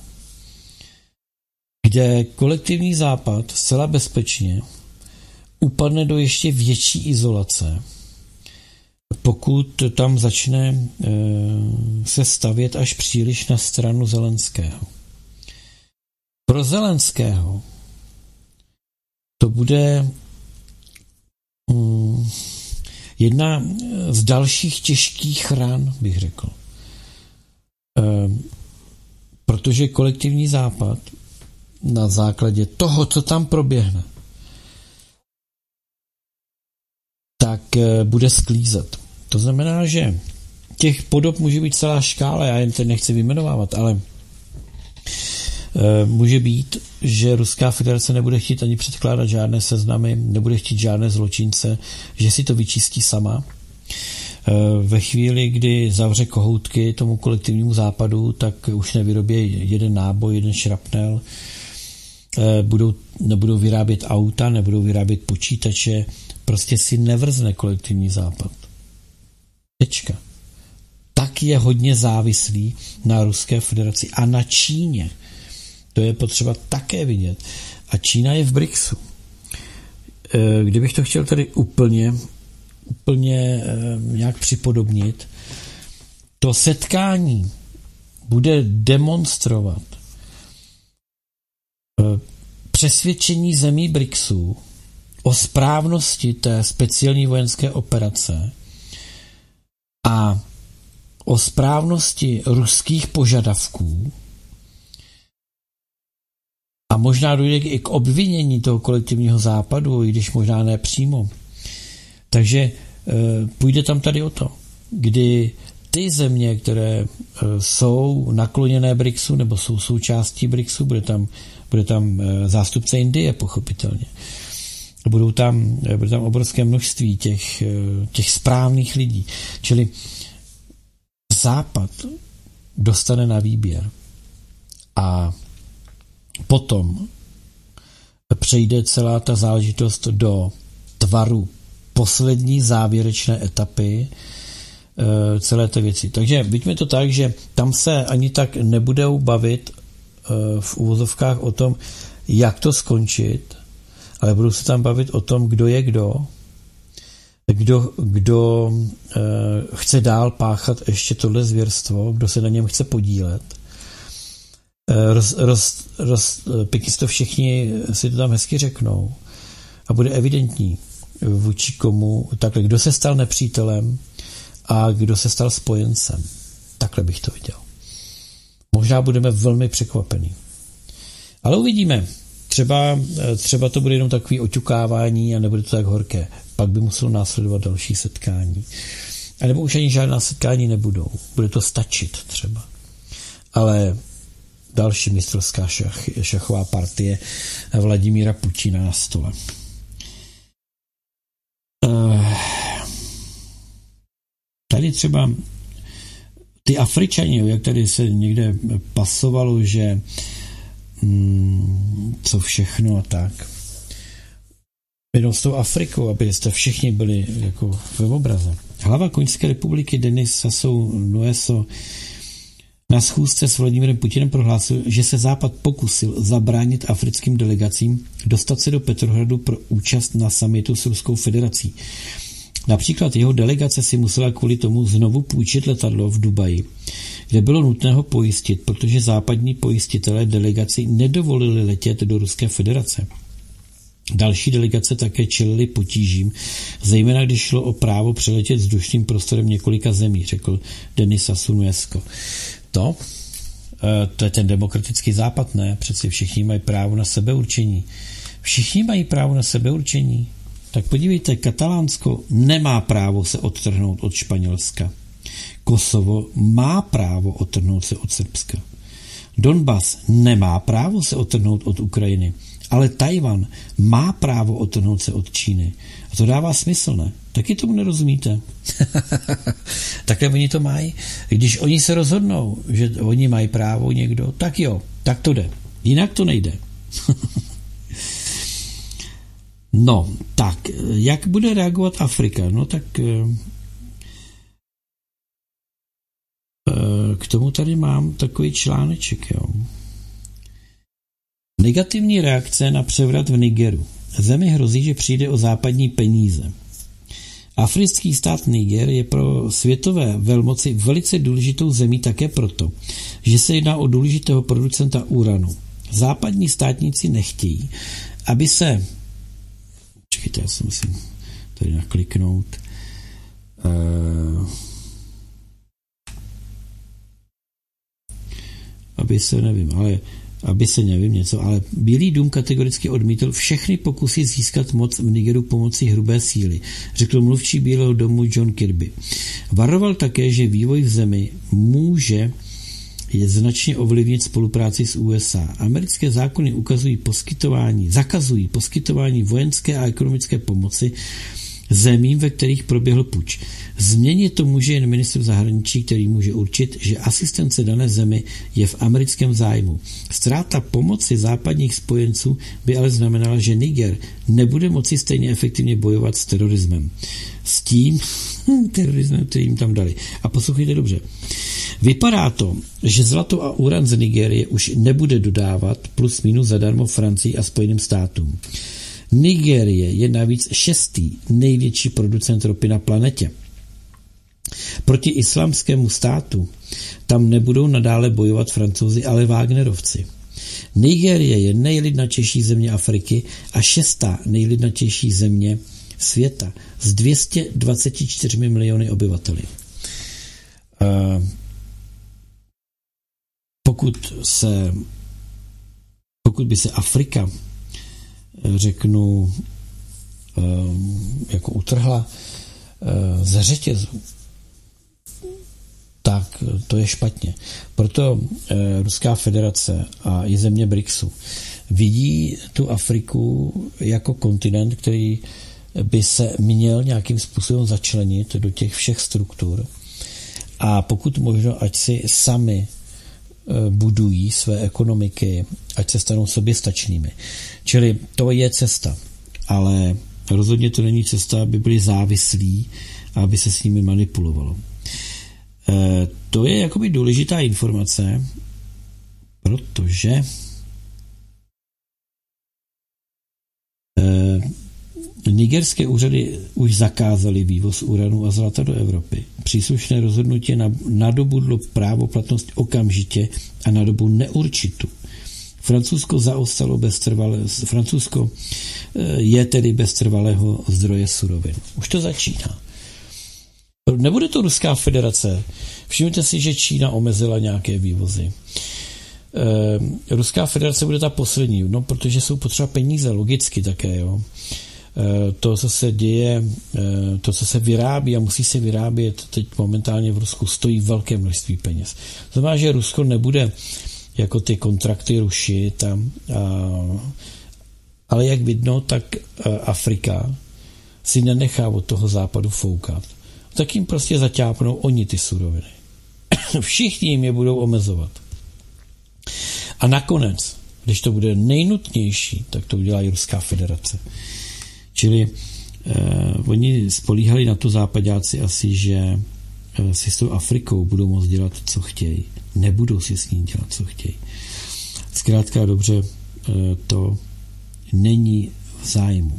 Kde kolektivní západ zcela bezpečně upadne do ještě větší izolace, pokud tam začne se stavět až příliš na stranu Zelenského. Pro Zelenského to bude jedna z dalších těžkých ran, bych řekl. Protože kolektivní západ na základě toho, co tam proběhne, tak bude sklízet. To znamená, že těch podob může být celá škála, já jen teď nechci vyjmenovávat, ale může být, že Ruská federace nebude chtít ani předkládat žádné seznamy, nebude chtít žádné zločince, že si to vyčistí sama. Ve chvíli, kdy zavře kohoutky tomu kolektivnímu západu, tak už nevyrobí jeden náboj, jeden šrapnel, nebudou vyrábět auta, nebudou vyrábět počítače, prostě si nevrzne kolektivní západ. Tečka. Tak taky je hodně závislý na Ruské federaci a na Číně. To je potřeba také vidět. A Čína je v BRICSu. Kdybych to chtěl tady úplně nějak připodobnit, to setkání bude demonstrovat přesvědčení zemí BRICSu o správnosti té speciální vojenské operace a o správnosti ruských požadavků a možná dojde i k obvinění toho kolektivního západu, i když možná ne přímo. Takže půjde tam tady o to, kdy ty země, které jsou nakloněné BRICSu nebo jsou součástí BRICSu, bude tam zástupce Indie, pochopitelně. Bude tam obrovské množství těch správných lidí. Čili Západ dostane na výběr a potom přejde celá ta záležitost do tvaru poslední závěrečné etapy celé té věci. Takže vidíme to tak, že tam se ani tak nebudou bavit v uvozovkách o tom, jak to skončit, ale budou se tam bavit o tom, kdo je kdo chce dál páchat ještě tohle zvěrstvo, kdo se na něm chce podílet. Pěkně to všichni si to tam hezky řeknou a bude evidentní vůči komu, takhle, kdo se stal nepřítelem a kdo se stal spojencem. Takhle bych to viděl. Možná budeme velmi překvapení. Ale uvidíme. Třeba to bude jenom takový oťukávání a nebude to tak horké. Pak by muselo následovat další setkání. A nebo už ani žádná setkání nebudou. Bude to stačit třeba. Ale další mistrovská šachová partie Vladimíra Putina na stole. Tady třeba ty Afričani, jak tady se někde pasovalo, že co všechno a tak. Jenom s tou Afrikou, abyste všichni byli jako v obraze. Hlava Koňské republiky Denis Sassou Nguesso na schůzce s Vladimirem Putinem prohlásil, že se Západ pokusil zabránit africkým delegacím dostat se do Petrohradu pro účast na summitu s Ruskou federací. Například jeho delegace si musela kvůli tomu znovu půjčit letadlo v Dubaji, kde bylo nutné ho pojistit, protože západní pojistitelé delegaci nedovolili letět do Ruské federace. Další delegace také čelily potížím, zejména když šlo o právo přeletět vzdušným prostorem několika zemí, řekl Denis Sassou Nguesso. To je ten demokratický západ, ne? Přeci všichni mají právo na sebeurčení. Všichni mají právo na sebeurčení. Tak podívejte, Katalánsko nemá právo se odtrhnout od Španělska. Kosovo má právo odtrhnout se od Srbska. Donbas nemá právo se odtrhnout od Ukrajiny, ale Tajvan má právo odtrhnout se od Číny. A to dává smysl, ne? Taky tomu nerozumíte. Takhle oni to mají. Když oni se rozhodnou, že oni mají právo někdo, tak jo, tak to jde. Jinak to nejde. No, tak, jak bude reagovat Afrika? No tak k tomu tady mám takový článeček, jo. Negativní reakce na převrat v Nigeru. Zemi hrozí, že přijde o západní peníze. Africký stát Niger je pro světové velmoci velice důležitou zemí také proto, že se jedná o důležitého producenta uranu. Západní státníci nechtějí, aby se... Čekajte, já se musím tady nakliknout. Ale Bílý dům kategoricky odmítl všechny pokusy získat moc v Nigeru pomocí hrubé síly, řekl mluvčí Bílého domu John Kirby. Varoval také, že vývoj v zemi může značně ovlivnit spolupráci s USA. Americké zákony zakazují poskytování vojenské a ekonomické pomoci zemím, ve kterých proběhl puč. Změnit to může jen ministr zahraničí, který může určit, že asistence dané zemi je v americkém zájmu. Ztráta pomoci západních spojenců by ale znamenala, že Niger nebude moci stejně efektivně bojovat s terorismem. S tím terorismem, který jim tam dali. A poslouchejte dobře. Vypadá to, že zlato a uran z Nigérie už nebude dodávat plus minus zadarmo Francii a Spojeným státům. Nigérie je navíc 6. největší producent ropy na planetě. Proti islámskému státu tam nebudou nadále bojovat Francouzi, ale Wagnerovci. Nigérie je nejlidnatější země Afriky a 6. nejlidnatější země světa s 224 miliony obyvateli. Pokud by se Afrika, řeknu, jako utrhla ze řetězu, tak to je špatně. Proto Ruská federace a i země BRICSu vidí tu Afriku jako kontinent, který by se měl nějakým způsobem začlenit do těch všech struktur a pokud možno, ať si sami budují své ekonomiky, ať se stanou soběstačnými. Čili to je cesta, ale rozhodně to není cesta, aby byli závislí a aby se s nimi manipulovalo. To je jakoby důležitá informace, protože nigerské úřady už zakázaly vývoz uranu a zlata do Evropy. Příslušné rozhodnutí nadobudlo právoplatnost okamžitě a na dobu neurčitou. Francouzsko je tedy bez trvalého zdroje surovin. Už to začíná. Nebude to Ruská federace. Všimněte si, že Čína omezila nějaké vývozy. Ruská federace bude ta poslední, no, protože jsou potřeba peníze, logicky také, jo. To, co se děje, to, co se vyrábí a musí se vyrábět teď momentálně v Rusku, stojí velké množství peněz. To znamená, že Rusko nebude jako ty kontrakty rušit, ale jak vidno, tak Afrika si nenechá od toho západu foukat. Tak jim prostě zaťápnou oni ty suroviny. Všichni jim je budou omezovat. A nakonec, když to bude nejnutnější, tak to udělá i Ruská federace. Čili oni spolíhali na to západáci asi, že si s tou Afrikou budou moct dělat, co chtějí. Nebudou si s ní dělat, co chtějí. Zkrátka dobře, to není v zájmu.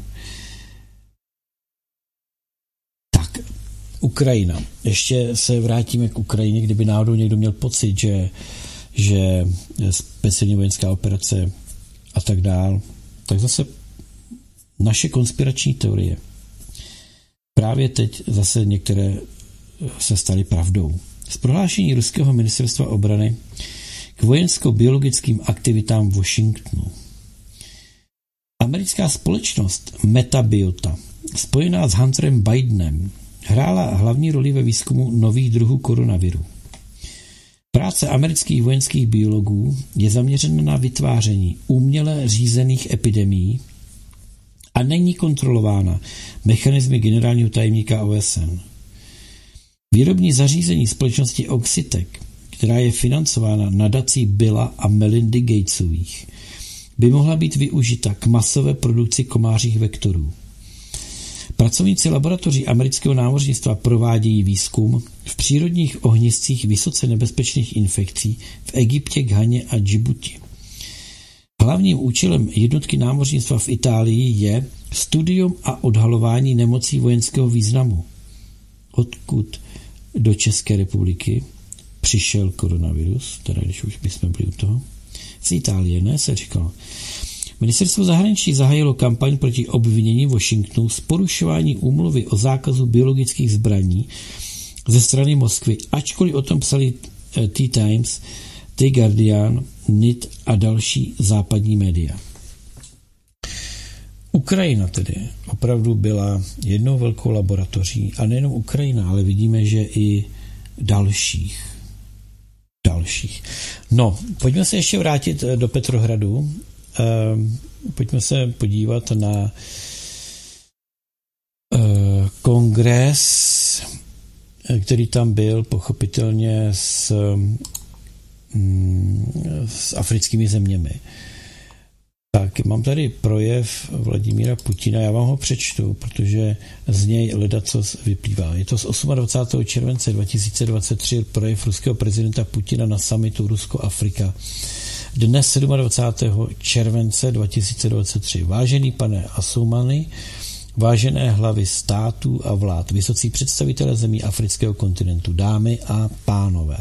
Tak, Ukrajina. Ještě se vrátíme k Ukrajině, kdyby náhodou někdo měl pocit, že speciální vojenská operace a tak dál, tak zase naše konspirační teorie. Právě teď zase některé se staly pravdou. Z prohlášení ruského ministerstva obrany k vojensko-biologickým aktivitám v Washingtonu. Americká společnost Metabiota, spojená s Hunterem Bidenem, hrála hlavní roli ve výzkumu nových druhů koronaviru. Práce amerických vojenských biologů je zaměřena na vytváření uměle řízených epidemií a není kontrolována mechanismy generálního tajemníka OSN. Výrobní zařízení společnosti Oxitec, která je financována nadací Billa a Melindy Gatesových, by mohla být využita k masové produkci komářích vektorů. Pracovníci laboratoří amerického námořnictva provádějí výzkum v přírodních ohniscích vysoce nebezpečných infekcí v Egyptě, Ghaně a Džibuti. Hlavním účelem jednotky námořnictva v Itálii je studium a odhalování nemocí vojenského významu. Odkud do České republiky přišel koronavirus, teda když už bychom byli u toho, z Itálie, ne, se říkalo. Ministerstvo zahraničí zahájilo kampaň proti obvinění Washingtonu z porušování úmluvy o zákazu biologických zbraní ze strany Moskvy, ačkoliv o tom psali T-Times, The Guardian, NIT a další západní média. Ukrajina tedy opravdu byla jednou velkou laboratoří a nejenom Ukrajina, ale vidíme, že i dalších. No, pojďme se ještě vrátit do Petrohradu. Pojďme se podívat na kongres, který tam byl pochopitelně s africkými zeměmi. Tak, mám tady projev Vladimíra Putina, já vám ho přečtu, protože z něj ledacos vyplývá. Je to z 28. července 2023 projev ruského prezidenta Putina na summitu Rusko-Afrika. Dnes 27. července 2023. Vážený pane Assoumani, vážené hlavy států a vlád, vysocí představitelé zemí afrického kontinentu, dámy a pánové.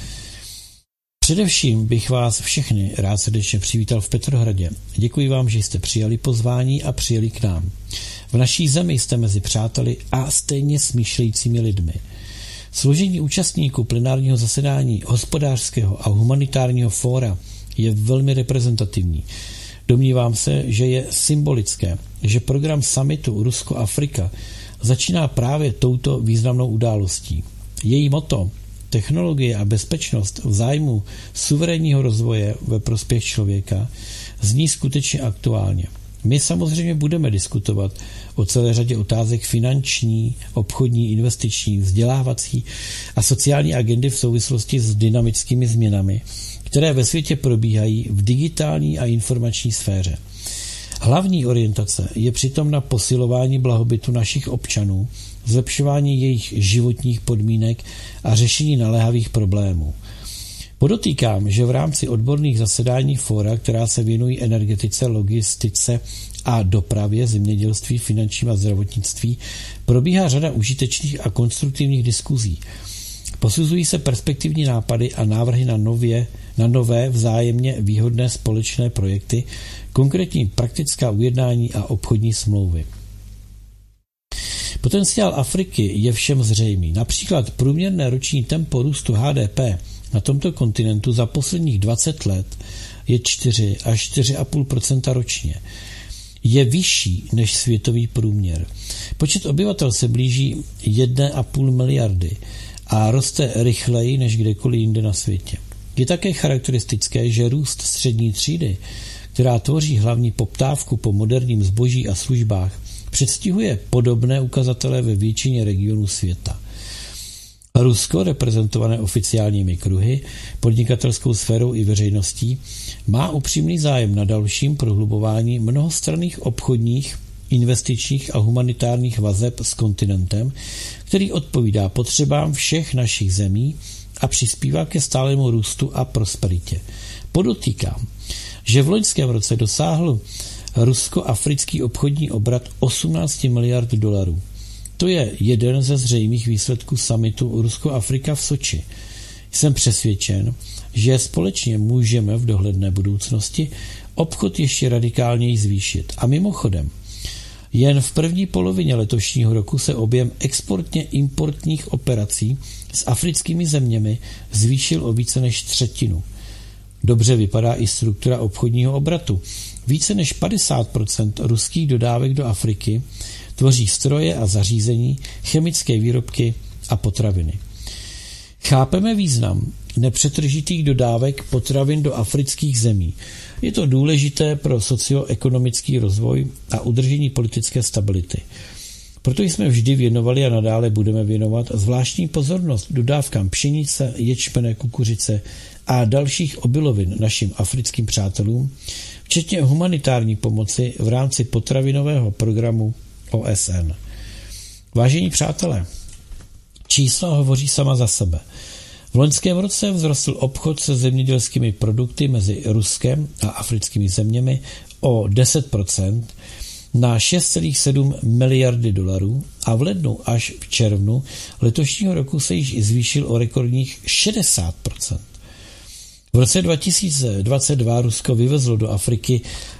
Především bych vás všechny rád srdečně přivítal v Petrohradě. Děkuji vám, že jste přijali pozvání a přijeli k nám. V naší zemi jste mezi přáteli a stejně smýšlejícími lidmi. Složení účastníků plenárního zasedání hospodářského a humanitárního fóra je velmi reprezentativní. Domnívám se, že je symbolické, že program summitu Rusko-Afrika začíná právě touto významnou událostí. Její motto technologie a bezpečnost v zájmu suverénního rozvoje ve prospěch člověka zní skutečně aktuálně. My samozřejmě budeme diskutovat o celé řadě otázek finanční, obchodní, investiční, vzdělávací a sociální agendy v souvislosti s dynamickými změnami, které ve světě probíhají v digitální a informační sféře. Hlavní orientace je přitom na posilování blahobytu našich občanů, zlepšování jejich životních podmínek a řešení naléhavých problémů. Podotýkám, že v rámci odborných zasedání fóra, která se věnují energetice, logistice a dopravě, zemědělství, finančním a zdravotnictví, probíhá řada užitečných a konstruktivních diskuzí. Posuzují se perspektivní nápady a návrhy na nové vzájemně výhodné společné projekty, konkrétní praktická ujednání a obchodní smlouvy. Potenciál Afriky je všem zřejmý. Například průměrné roční tempo růstu HDP na tomto kontinentu za posledních 20 let je 4 až 4,5% ročně. Je vyšší než světový průměr. Počet obyvatel se blíží 1,5 miliardy a roste rychleji než kdekoliv jinde na světě. Je také charakteristické, že růst střední třídy, která tvoří hlavní poptávku po moderním zboží a službách, předstihuje podobné ukazatele ve většině regionů světa. Rusko, reprezentované oficiálními kruhy, podnikatelskou sférou i veřejností, má upřímný zájem na dalším prohlubování mnohostranných obchodních, investičních a humanitárních vazeb s kontinentem, který odpovídá potřebám všech našich zemí a přispívá ke stálému růstu a prosperitě. Podotýkám, že v loňském roce dosáhl rusko-africký obchodní obrat 18 miliard dolarů. To je jeden ze zřejmých výsledků summitu Rusko-Afrika v Soči. Jsem přesvědčen, že společně můžeme v dohledné budoucnosti obchod ještě radikálněji zvýšit. A mimochodem, jen v první polovině letošního roku se objem exportně-importních operací s africkými zeměmi zvýšil o více než třetinu. Dobře vypadá i struktura obchodního obratu. Více než 50% ruských dodávek do Afriky tvoří stroje a zařízení, chemické výrobky a potraviny. Chápeme význam nepřetržitých dodávek potravin do afrických zemí. Je to důležité pro socioekonomický rozvoj a udržení politické stability. Proto jsme vždy věnovali a nadále budeme věnovat zvláštní pozornost dodávkám pšenice, ječmene, kukuřice a dalších obilovin našim africkým přátelům, včetně humanitární pomoci v rámci potravinového programu OSN. Vážení přátelé, čísla hovoří sama za sebe. V loňském roce vzrostl obchod se zemědělskými produkty mezi Ruskem a africkými zeměmi o 10% na 6,7 miliardy dolarů a v lednu až v červnu letošního roku se již zvýšil o rekordních 60%. V roce 2022 Rusko vyvezlo do Afriky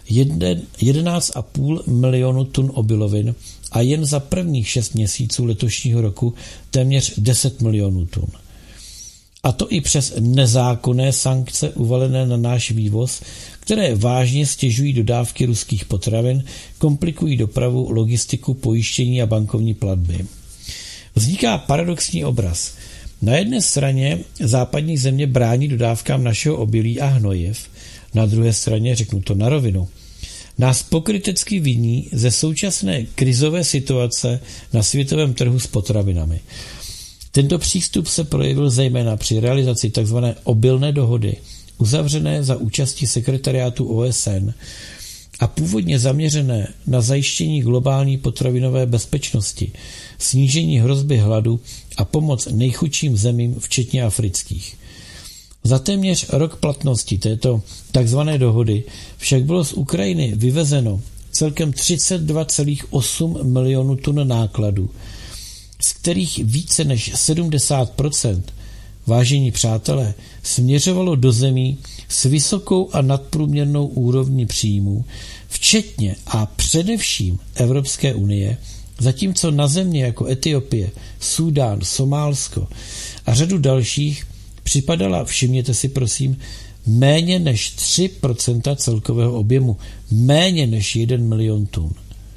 11,5 milionu tun obilovin a jen za prvních 6 měsíců letošního roku téměř 10 milionů tun. A to i přes nezákonné sankce uvalené na náš vývoz, které vážně stěžují dodávky ruských potravin, komplikují dopravu, logistiku, pojištění a bankovní platby. Vzniká paradoxní obraz. Na jedné straně západní země brání dodávkám našeho obilí a hnojiv, na druhé straně, řeknu to na rovinu, nás pokrytecky viní ze současné krizové situace na světovém trhu s potravinami. Tento přístup se projevil zejména při realizaci tzv. Obilné dohody, uzavřené za účasti sekretariátu OSN a původně zaměřené na zajištění globální potravinové bezpečnosti, snížení hrozby hladu a pomoc nejchudším zemím, včetně afrických. Za téměř rok platnosti této takzvané dohody však bylo z Ukrajiny vyvezeno celkem 32,8 milionů tun nákladů, z kterých více než 70%, vážení přátelé, směřovalo do zemí s vysokou a nadprůměrnou úrovní příjmů, včetně a především Evropské unie, zatímco na země jako Etiopie, Súdán, Somálsko a řadu dalších připadala, všimněte si prosím, méně než 3% celkového objemu, méně než 1 milion tun.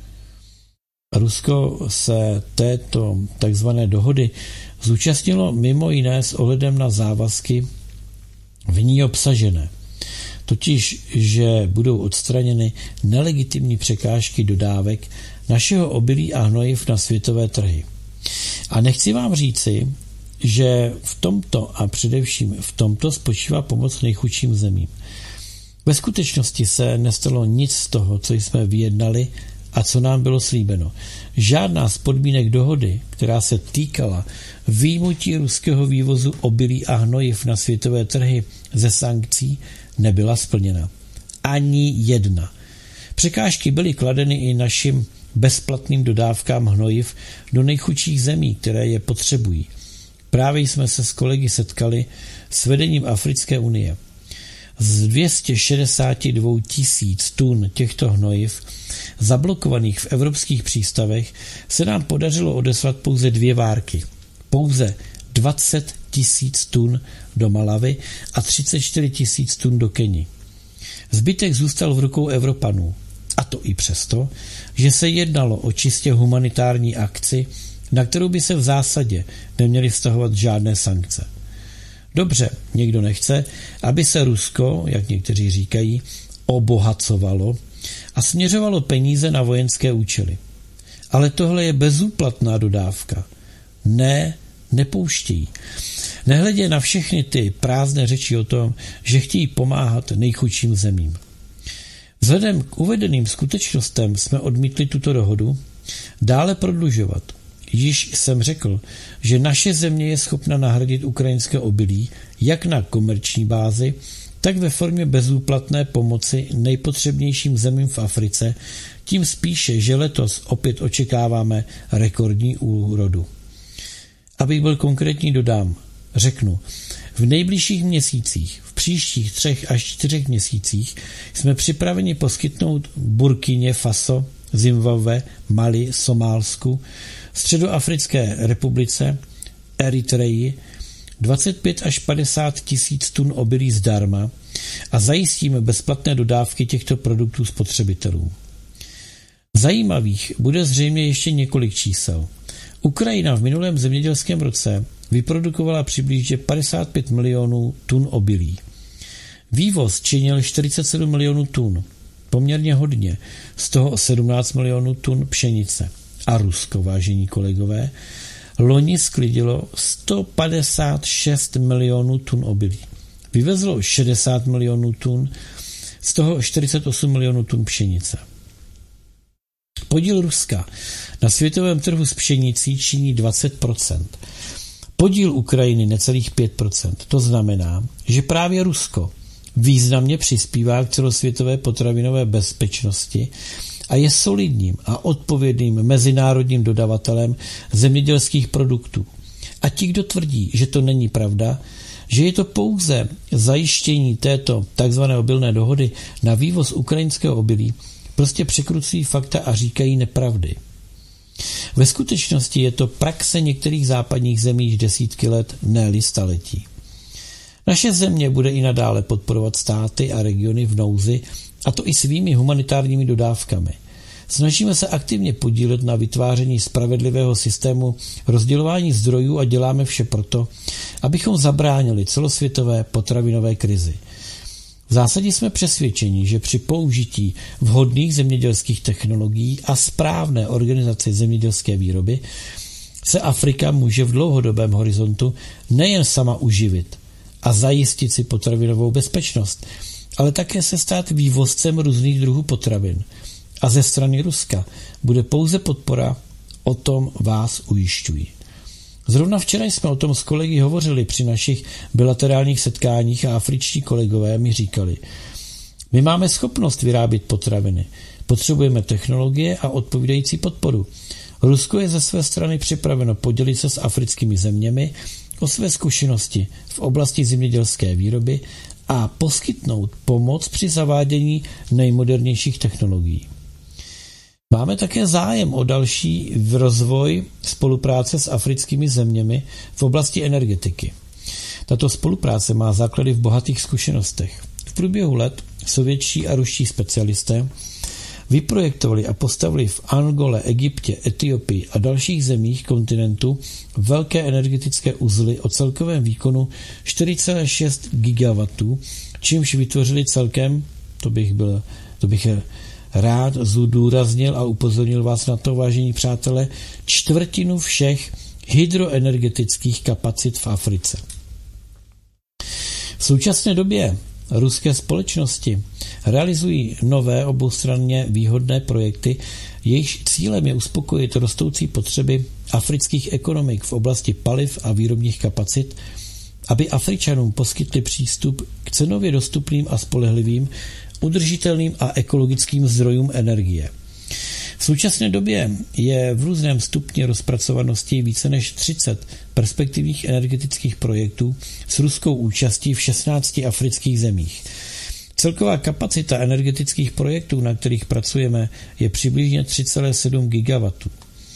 Rusko se této takzvané dohody zúčastnilo mimo jiné s ohledem na závazky v ní obsažené, totiž, že budou odstraněny nelegitimní překážky dodávek našeho obilí a hnojiv na světové trhy. A nechci vám říci, že v tomto a především v tomto spočívá pomoc nejchudším zemím. Ve skutečnosti se nestalo nic z toho, co jsme vyjednali a co nám bylo slíbeno. Žádná z podmínek dohody, která se týkala vyjmutí ruského vývozu obilí a hnojiv na světové trhy ze sankcí, nebyla splněna. Ani jedna. Překážky byly kladeny i našim bezplatným dodávkám hnojiv do nejchudších zemí, které je potřebují. Právě jsme se s kolegy setkali s vedením Africké unie. Z 262 000 tun těchto hnojiv zablokovaných v evropských přístavech se nám podařilo odeslat pouze 2 várky. Pouze 20 000 tun do Malavy a 34 000 tun do Keni. Zbytek zůstal v rukou Evropanů. A to i přesto, že se jednalo o čistě humanitární akci, na kterou by se v zásadě neměly vztahovat žádné sankce. Dobře, někdo nechce, aby se Rusko, jak někteří říkají, obohacovalo a směřovalo peníze na vojenské účely. Ale tohle je bezúplatná dodávka. Ne, nepouštějí. Nehledě na všechny ty prázdné řeči o tom, že chtějí pomáhat nejchudším zemím. Vzhledem k uvedeným skutečnostem jsme odmítli tuto dohodu dále prodlužovat. Již jsem řekl, že naše země je schopna nahradit ukrajinské obilí jak na komerční bázi, tak ve formě bezúplatné pomoci nejpotřebnějším zemím v Africe, tím spíše, že letos opět očekáváme rekordní úrodu. Abych byl konkrétní, řeknu, v nejbližších měsících, v příštích 3 až 4 měsících jsme připraveni poskytnout Burkině Faso, Zimbabwe, Mali, Somálsku, Středoafrické republice, Eritreji 25 až 50 tisíc tun obilí zdarma a zajistíme bezplatné dodávky těchto produktů spotřebitelům. Zajímavých bude zřejmě ještě několik čísel. Ukrajina v minulém zemědělském roce vyprodukovala přibližně 55 milionů tun obilí. Vývoz činil 47 milionů tun, poměrně hodně, z toho 17 milionů tun pšenice. A Rusko, vážení kolegové, loni sklidilo 156 milionů tun obilí. Vyvezlo 60 milionů tun, z toho 48 milionů tun pšenice. Podíl Ruska na světovém trhu s pšenicí činí 20%. Podíl Ukrajiny necelých 5%. To znamená, že právě Rusko významně přispívá k celosvětové potravinové bezpečnosti a je solidním a odpovědným mezinárodním dodavatelem zemědělských produktů. A ti, kdo tvrdí, že to není pravda, že je to pouze zajištění této takzvané obilné dohody na vývoz ukrajinského obilí, prostě překrucují fakta a říkají nepravdy. Ve skutečnosti je to praxe některých západních zemí již desítky let, ne-li staletí. Naše země bude i nadále podporovat státy a regiony v nouzi, a to i svými humanitárními dodávkami. Snažíme se aktivně podílet na vytváření spravedlivého systému rozdělování zdrojů a děláme vše proto, abychom zabránili celosvětové potravinové krizi. V zásadě jsme přesvědčeni, že při použití vhodných zemědělských technologií a správné organizace zemědělské výroby se Afrika může v dlouhodobém horizontu nejen sama uživit a zajistit si potravinovou bezpečnost, ale také se stát vývozcem různých druhů potravin. A ze strany Ruska bude pouze podpora, o tom vás ujišťuji. Zrovna včera jsme o tom s kolegy hovořili při našich bilaterálních setkáních a afričtí kolegové mi říkali, my máme schopnost vyrábět potraviny, potřebujeme technologie a odpovídající podporu. Rusko je ze své strany připraveno podělit se s africkými zeměmi o své zkušenosti v oblasti zemědělské výroby a poskytnout pomoc při zavádění nejmodernějších technologií. Máme také zájem o další rozvoj spolupráce s africkými zeměmi v oblasti energetiky. Tato spolupráce má základy v bohatých zkušenostech. V průběhu let sovětští a ruští specialisté vyprojektovali a postavili v Angole, Egyptě, Etiopii a dalších zemích kontinentu velké energetické uzly o celkovém výkonu 4,6 gigawatů, čímž vytvořili celkem, to bych rád zdůraznil a upozornil vás na to, vážení přátelé, 1/4 všech hydroenergetických kapacit v Africe. V současné době ruské společnosti realizují nové oboustranně výhodné projekty, jejichž cílem je uspokojit rostoucí potřeby afrických ekonomik v oblasti paliv a výrobních kapacit, aby Afričanům poskytli přístup k cenově dostupným a spolehlivým, udržitelným a ekologickým zdrojům energie. V současné době je v různém stupni rozpracovanosti více než 30 perspektivních energetických projektů s ruskou účastí v 16 afrických zemích. Celková kapacita energetických projektů, na kterých pracujeme, je přibližně 3,7 gigawatů.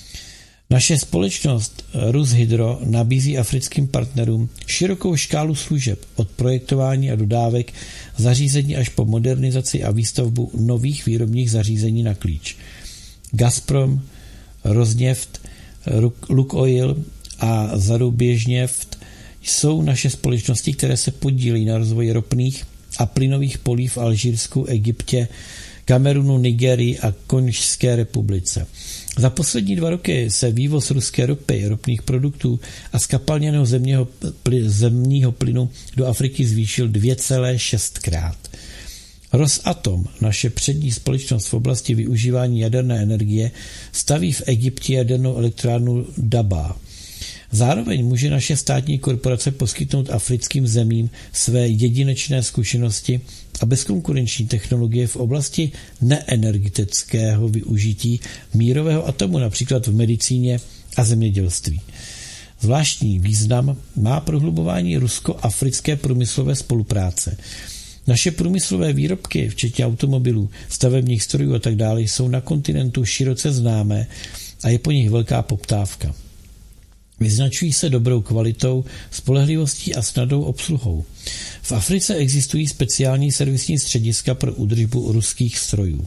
Naše společnost Rushydro nabízí africkým partnerům širokou škálu služeb od projektování a dodávek zařízení až po modernizaci a výstavbu nových výrobních zařízení na klíč. Gazprom, Rosneft, Lukoil a Zaruběžněft jsou naše společnosti, které se podílí na rozvoji ropných a plynových polí v Alžírsku, Egyptě, Kamerunu, Nigerii a Konžské republice. Za poslední 2 roky se vývoz ruské ropy, ropných produktů a skapalněného zemního plynu do Afriky zvýšil 2,6krát. Rosatom, naše přední společnost v oblasti využívání jaderné energie, staví v Egyptě jadernou elektrárnu Daba. Zároveň může naše státní korporace poskytnout africkým zemím své jedinečné zkušenosti a bezkonkurenční technologie v oblasti neenergetického využití mírového atomu, například v medicíně a zemědělství. Zvláštní význam má prohlubování rusko-africké průmyslové spolupráce. Naše průmyslové výrobky, včetně automobilů, stavebních strojů a tak dále, jsou na kontinentu široce známé a je po nich velká poptávka. Vyznačují se dobrou kvalitou, spolehlivostí a snadnou obsluhou. V Africe existují speciální servisní střediska pro údržbu ruských strojů.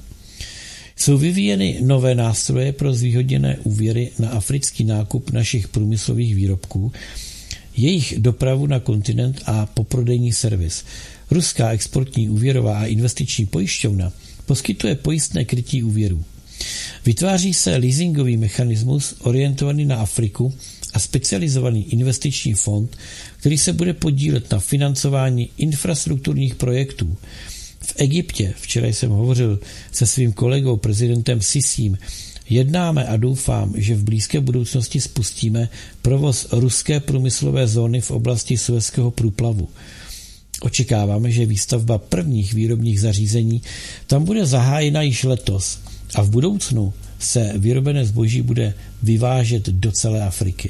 Jsou vyvíjeny nové nástroje pro zvýhodněné úvěry na africký nákup našich průmyslových výrobků, jejich dopravu na kontinent a poprodejní servis. Ruská exportní úvěrová a investiční pojišťovna poskytuje pojistné krytí úvěrů. Vytváří se leasingový mechanismus orientovaný na Afriku a specializovaný investiční fond, který se bude podílet na financování infrastrukturních projektů. V Egyptě, včera jsem hovořil se svým kolegou prezidentem Sisím, jednáme a doufám, že v blízké budoucnosti spustíme provoz ruské průmyslové zóny v oblasti Suezského průplavu. Očekáváme, že výstavba prvních výrobních zařízení tam bude zahájena již letos a v budoucnu se vyrobené zboží bude vyvážet do celé Afriky.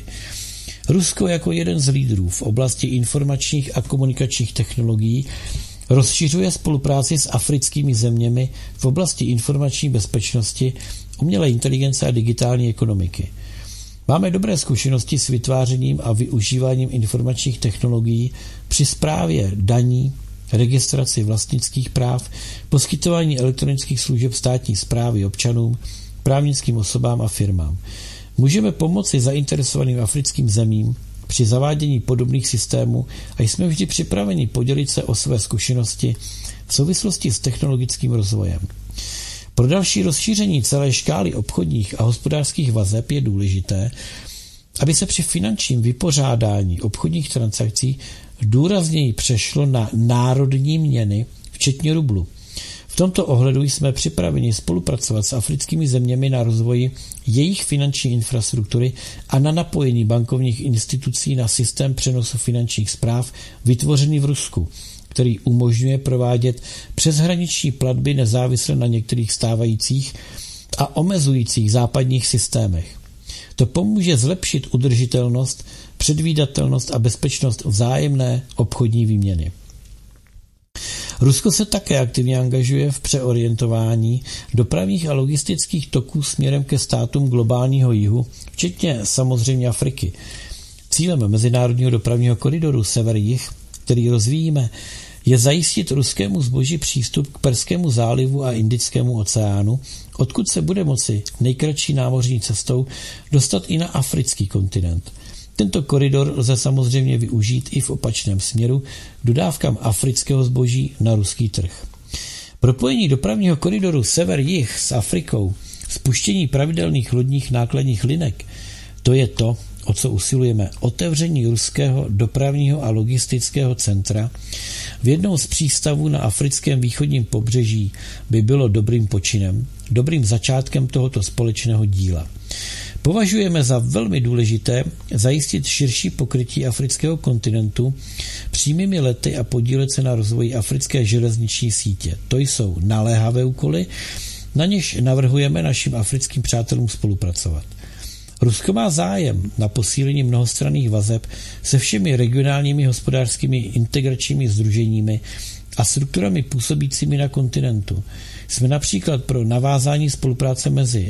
Rusko jako jeden z lídrů v oblasti informačních a komunikačních technologií rozšiřuje spolupráci s africkými zeměmi v oblasti informační bezpečnosti, umělé inteligence a digitální ekonomiky. Máme dobré zkušenosti s vytvářením a využíváním informačních technologií při správě daní, registraci vlastnických práv, poskytování elektronických služeb státní správy občanům, právnickým osobám a firmám. Můžeme pomoci zainteresovaným africkým zemím při zavádění podobných systémů a jsme vždy připraveni podělit se o své zkušenosti v souvislosti s technologickým rozvojem. Pro další rozšíření celé škály obchodních a hospodářských vazeb je důležité, aby se při finančním vypořádání obchodních transakcí důrazněji přešlo na národní měny, včetně rublu. V tomto ohledu jsme připraveni spolupracovat s africkými zeměmi na rozvoji jejich finanční infrastruktury a na napojení bankovních institucí na systém přenosu finančních správ vytvořený v Rusku, který umožňuje provádět přeshraniční platby nezávisle na některých stávajících a omezujících západních systémech. To pomůže zlepšit udržitelnost, předvídatelnost a bezpečnost vzájemné obchodní výměny. Rusko se také aktivně angažuje v přeorientování dopravních a logistických toků směrem ke státům globálního jihu, včetně samozřejmě Afriky. Cílem mezinárodního dopravního koridoru sever-jih, který rozvíjíme, je zajistit ruskému zboží přístup k Perskému zálivu a Indickému oceánu, odkud se bude moci nejkratší námořní cestou dostat i na africký kontinent. Tento koridor lze samozřejmě využít i v opačném směru k dodávkám afrického zboží na ruský trh. Propojení dopravního koridoru sever-jih s Afrikou, spuštění pravidelných lodních nákladních linek, to je to, o co usilujeme. Otevření ruského dopravního a logistického centra v jednom z přístavů na africkém východním pobřeží by bylo dobrým počinem, dobrým začátkem tohoto společného díla. Považujeme za velmi důležité zajistit širší pokrytí afrického kontinentu přímými lety a podílet se na rozvoji africké železniční sítě. To jsou naléhavé úkoly, na něž navrhujeme našim africkým přátelům spolupracovat. Rusko má zájem na posílení mnohostranných vazeb se všemi regionálními hospodářskými integračními sdruženími a strukturami působícími na kontinentu. Jsme například pro navázání spolupráce mezi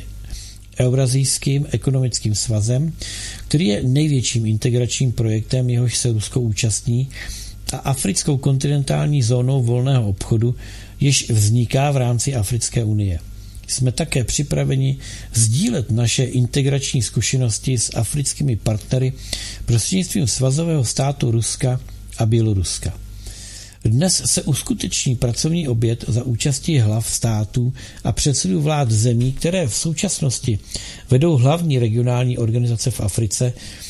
Eurazijským ekonomickým svazem, který je největším integračním projektem, jehož se Rusko účastní, a africkou kontinentální zónou volného obchodu, jež vzniká v rámci Africké unie. Jsme také připraveni sdílet naše integrační zkušenosti s africkými partnery prostřednictvím svazového státu Ruska a Běloruska. Dnes se uskuteční pracovní oběd za účastí hlav států a předsedů vlád zemí, které v současnosti vedou hlavní regionální organizace v Africe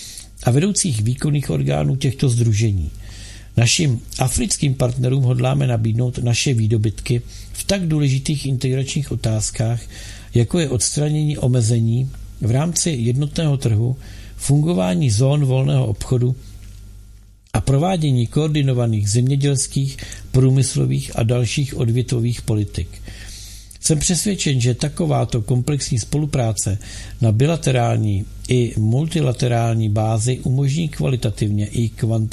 a vedoucích výkonných orgánů těchto sdružení. Našim africkým partnerům hodláme nabídnout naše výdobytky v tak důležitých integračních otázkách, jako je odstranění omezení v rámci jednotného trhu, fungování zón volného obchodu a provádění koordinovaných zemědělských, průmyslových a dalších odvětvových politik. Jsem přesvědčen, že takováto komplexní spolupráce na bilaterální i multilaterální bázi umožní kvalitativně i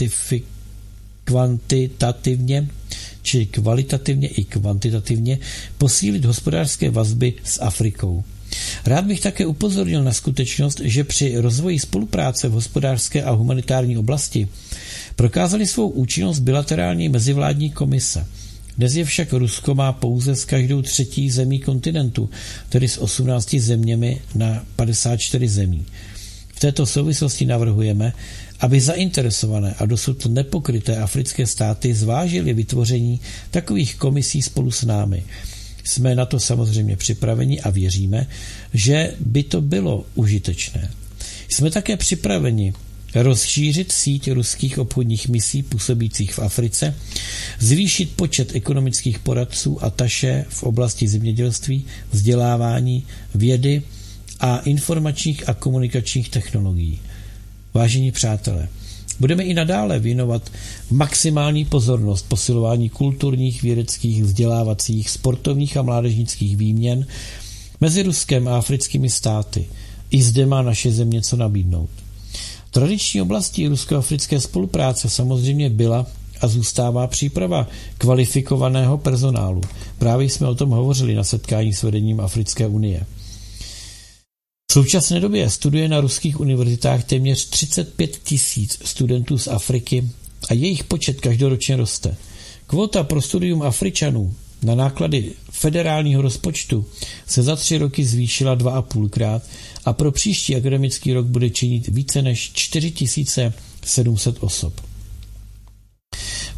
kvalitativně i kvantitativně posílit hospodářské vazby s Afrikou. Rád bych také upozornil na skutečnost, že při rozvoji spolupráce v hospodářské a humanitární oblasti prokázaly svou účinnost bilaterální mezivládní komise. Dnes je však Rusko má pouze s každou třetí zemí kontinentu, tedy s 18 zeměmi na 54 zemí. V této souvislosti navrhujeme, aby zainteresované a dosud nepokryté africké státy zvážily vytvoření takových komisí spolu s námi. Jsme na to samozřejmě připraveni a věříme, že by to bylo užitečné. Jsme také připraveni rozšířit síť ruských obchodních misí působících v Africe, zvýšit počet ekonomických poradců a taše v oblasti zemědělství, vzdělávání, vědy a informačních a komunikačních technologií. Vážení přátelé, budeme i nadále věnovat maximální pozornost posilování kulturních, vědeckých, vzdělávacích, sportovních a mládežnických výměn mezi Ruskem a africkými státy. I zde má naše země co nabídnout. Tradiční oblastí rusko-africké spolupráce samozřejmě byla a zůstává příprava kvalifikovaného personálu. Právě jsme o tom hovořili na setkání s vedením Africké unie. V současné době studuje na ruských univerzitách téměř 35 000 studentů z Afriky a jejich počet každoročně roste. Kvota pro studium Afričanů na náklady federálního rozpočtu se za 3 roky zvýšila 2,5krát a pro příští akademický rok bude činit více než 4700 osob.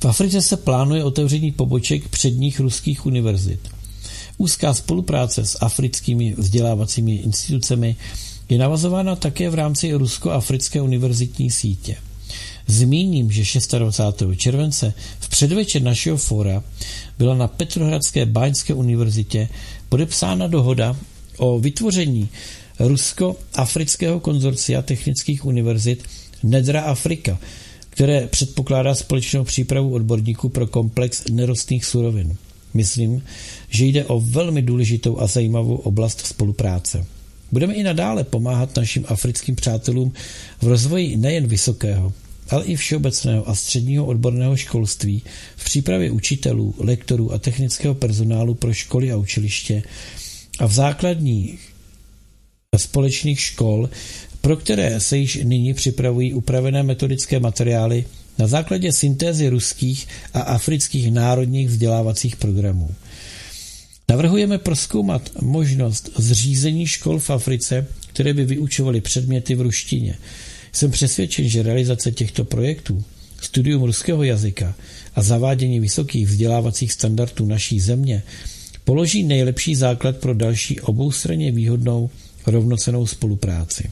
V Africe se plánuje otevření poboček předních ruských univerzit. Úzká spolupráce s africkými vzdělávacími institucemi je navazována také v rámci rusko-africké univerzitní sítě. Zmíním, že 26. července v předvečer našeho fóra byla na Petrohradské báňské univerzitě podepsána dohoda o vytvoření rusko-afrického konzorcia technických univerzit Nedra Afrika, které předpokládá společnou přípravu odborníků pro komplex nerostných surovin. Myslím, že jde o velmi důležitou a zajímavou oblast spolupráce. Budeme i nadále pomáhat našim africkým přátelům v rozvoji nejen vysokého, ale i všeobecného a středního odborného školství, v přípravě učitelů, lektorů a technického personálu pro školy a učiliště a v základních společných škol, pro které se již nyní připravují upravené metodické materiály na základě syntézy ruských a afrických národních vzdělávacích programů. Navrhujeme prozkoumat možnost zřízení škol v Africe, které by vyučovaly předměty v ruštině. Jsem přesvědčen, že realizace těchto projektů, studium ruského jazyka a zavádění vysokých vzdělávacích standardů naší země položí nejlepší základ pro další oboustranně výhodnou rovnocennou spolupráci.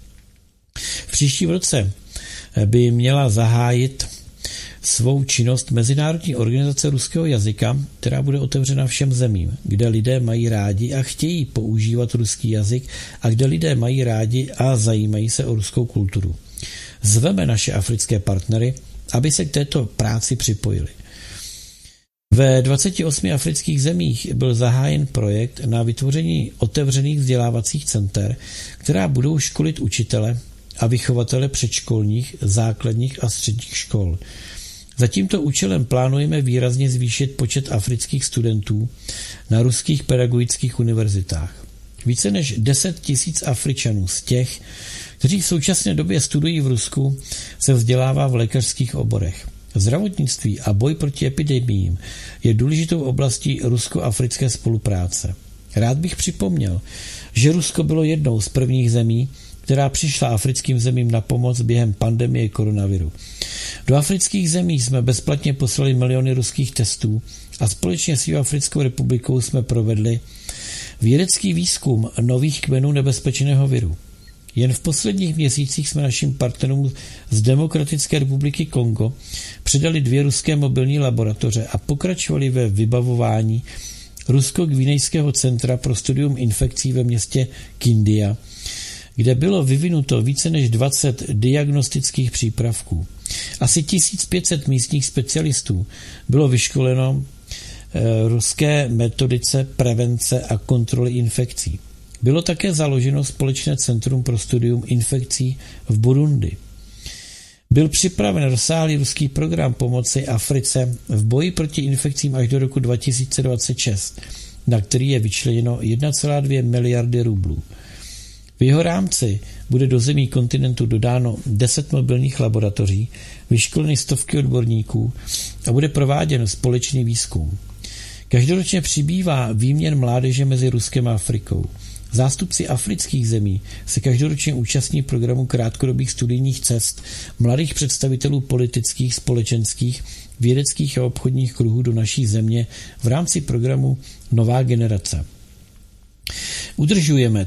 V příštím roce by měla zahájit svou činnost Mezinárodní organizace ruského jazyka, která bude otevřena všem zemím, kde lidé mají rádi a chtějí používat ruský jazyk a kde lidé mají rádi a zajímají se o ruskou kulturu. Zveme naše africké partnery, aby se k této práci připojili. Ve 28 afrických zemích byl zahájen projekt na vytvoření otevřených vzdělávacích center, která budou školit učitele a vychovatele předškolních, základních a středních škol. Za tímto účelem plánujeme výrazně zvýšit počet afrických studentů na ruských pedagogických univerzitách. Více než 10 000 Afričanů z těch, kteří v současné době studují v Rusku, se vzdělává v lékařských oborech. Zdravotnictví a boj proti epidemiím je důležitou oblastí rusko-africké spolupráce. Rád bych připomněl, že Rusko bylo jednou z prvních zemí, která přišla africkým zemím na pomoc během pandemie koronaviru. Do afrických zemí jsme bezplatně poslali miliony ruských testů a společně s Jihoafrickou republikou jsme provedli vědecký výzkum nových kmenů nebezpečného viru. Jen v posledních měsících jsme našim partnerům z Demokratické republiky Kongo předali 2 ruské mobilní laboratoře a pokračovali ve vybavování Rusko-Gvinejského centra pro studium infekcí ve městě Kindia, kde bylo vyvinuto více než 20 diagnostických přípravků. Asi 1500 místních specialistů bylo vyškoleno ruské metodice prevence a kontroly infekcí. Bylo také založeno společné centrum pro studium infekcí v Burundi. Byl připraven rozsáhlý ruský program pomoci Africe v boji proti infekcím až do roku 2026, na který je vyčleněno 1,2 miliardy rublů. V jeho rámci bude do zemí kontinentu dodáno 10 mobilních laboratoří, vyškoleny stovky odborníků a bude prováděn společný výzkum. Každoročně přibývá výměn mládeže mezi Ruskem a Afrikou. Zástupci afrických zemí se každoročně účastní programu krátkodobých studijních cest mladých představitelů politických, společenských, vědeckých a obchodních kruhů do naší země v rámci programu Nová generace. Udržujeme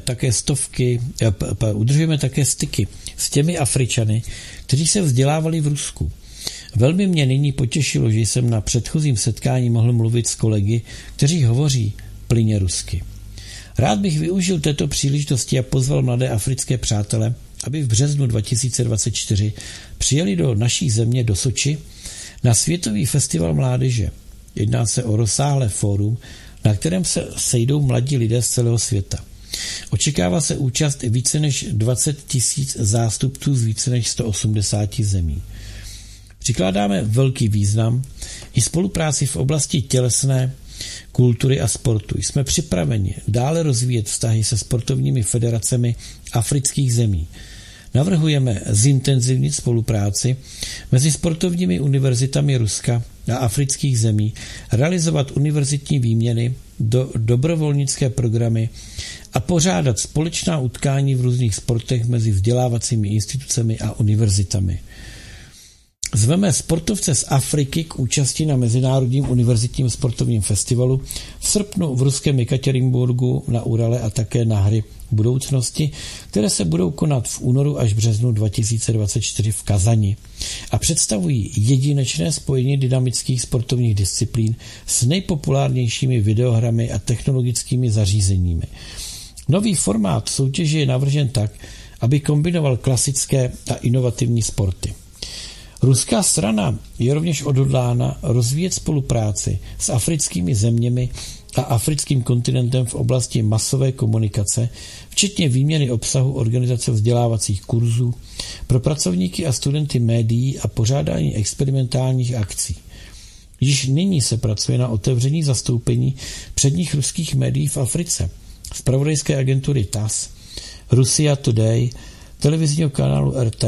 také styky s těmi Afričany, kteří se vzdělávali v Rusku. Velmi mě nyní potěšilo, že jsem na předchozím setkání mohl mluvit s kolegy, kteří hovoří plynně rusky. Rád bych využil této příležitosti a pozval mladé africké přátele, aby v březnu 2024 přijeli do naší země do Soči na Světový festival mládeže. Jedná se o rozsáhlé fórum, na kterém se sejdou mladí lidé z celého světa. Očekává se účast více než 20 000 zástupců z více než 180 zemí. Přikládáme velký význam i spolupráci v oblasti tělesné kultury a sportu. Jsme připraveni dále rozvíjet vztahy se sportovními federacemi afrických zemí. Navrhujeme zintenzivnit spolupráci mezi sportovními univerzitami Ruska a afrických zemí, realizovat univerzitní výměny, dobrovolnické programy a pořádat společná utkání v různých sportech mezi vzdělávacími institucemi a univerzitami. Zveme sportovce z Afriky k účasti na Mezinárodním univerzitním sportovním festivalu v srpnu v ruském Jekatěrinburgu na Urale a také na hry budoucnosti, které se budou konat v únoru až březnu 2024 v Kazani a představují jedinečné spojení dynamických sportovních disciplín s nejpopulárnějšími videohrami a technologickými zařízeními. Nový formát soutěže je navržen tak, aby kombinoval klasické a inovativní sporty. Ruská strana je rovněž odhodlána rozvíjet spolupráci s africkými zeměmi a africkým kontinentem v oblasti masové komunikace, včetně výměny obsahu, organizace vzdělávacích kurzů pro pracovníky a studenty médií a pořádání experimentálních akcí. Již nyní se pracuje na otevření zastoupení předních ruských médií v Africe, zpravodajské agentury TASS, Russia Today, televizního kanálu RT,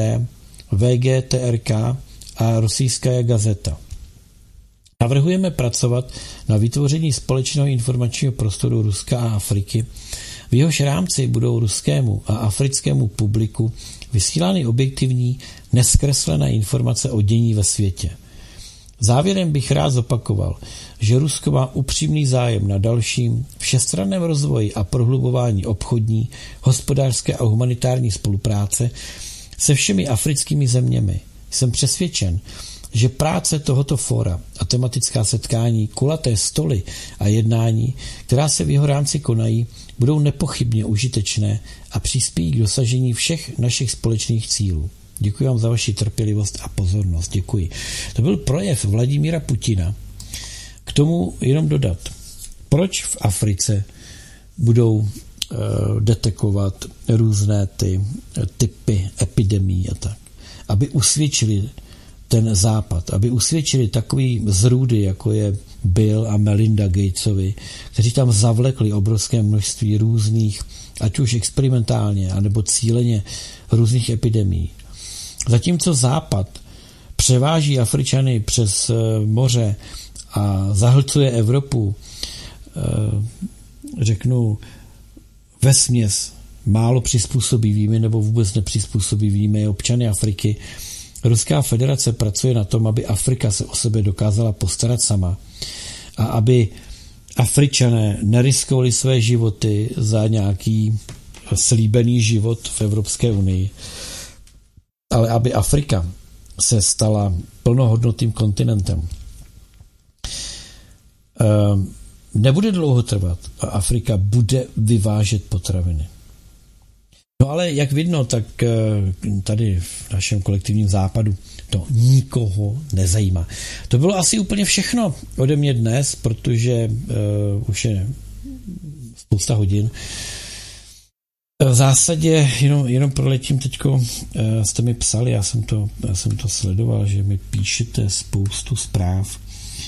VGTRK a Rusijská gazeta. Navrhujeme pracovat na vytvoření společného informačního prostoru Ruska a Afriky. V jehož rámci budou ruskému a africkému publiku vysílány objektivní, nezkreslené informace o dění ve světě. Závěrem bych rád zopakoval, že Rusko má upřímný zájem na dalším všestranném rozvoji a prohlubování obchodní, hospodářské a humanitární spolupráce se všemi africkými zeměmi. Jsem přesvědčen, že práce tohoto fóra a tematická setkání, kulaté stoly a jednání, která se v jeho rámci konají, budou nepochybně užitečné a přispějí k dosažení všech našich společných cílů. Děkuji vám za vaši trpělivost a pozornost. Děkuji. To byl projev Vladimíra Putina. K tomu jenom dodat, proč v Africe budou detekovat různé ty typy epidemií a tak. Aby usvědčili ten západ, aby usvědčili takový zrůdy, jako je Bill a Melinda Gatesovi, kteří tam zavlekli obrovské množství různých, ať už experimentálně, anebo cíleně různých epidemií. Zatímco západ převáží Afričany přes moře a zahlcuje Evropu, řeknu, vesměs málo přizpůsobivými nebo vůbec nepřizpůsobivými občany Afriky, Ruská federace pracuje na tom, aby Afrika se o sebe dokázala postarat sama a aby Afričané neriskovali své životy za nějaký slíbený život v Evropské unii, ale aby Afrika se stala plnohodnotným kontinentem. Nebude dlouho trvat a Afrika bude vyvážet potraviny. No ale jak vidno, tak tady v našem kolektivním západu to nikoho nezajímá. To bylo asi úplně všechno ode mě dnes, protože už je spousta hodin. V zásadě jenom proletím teďko, jste mi psali, já jsem to sledoval, že mi píšete spoustu zpráv.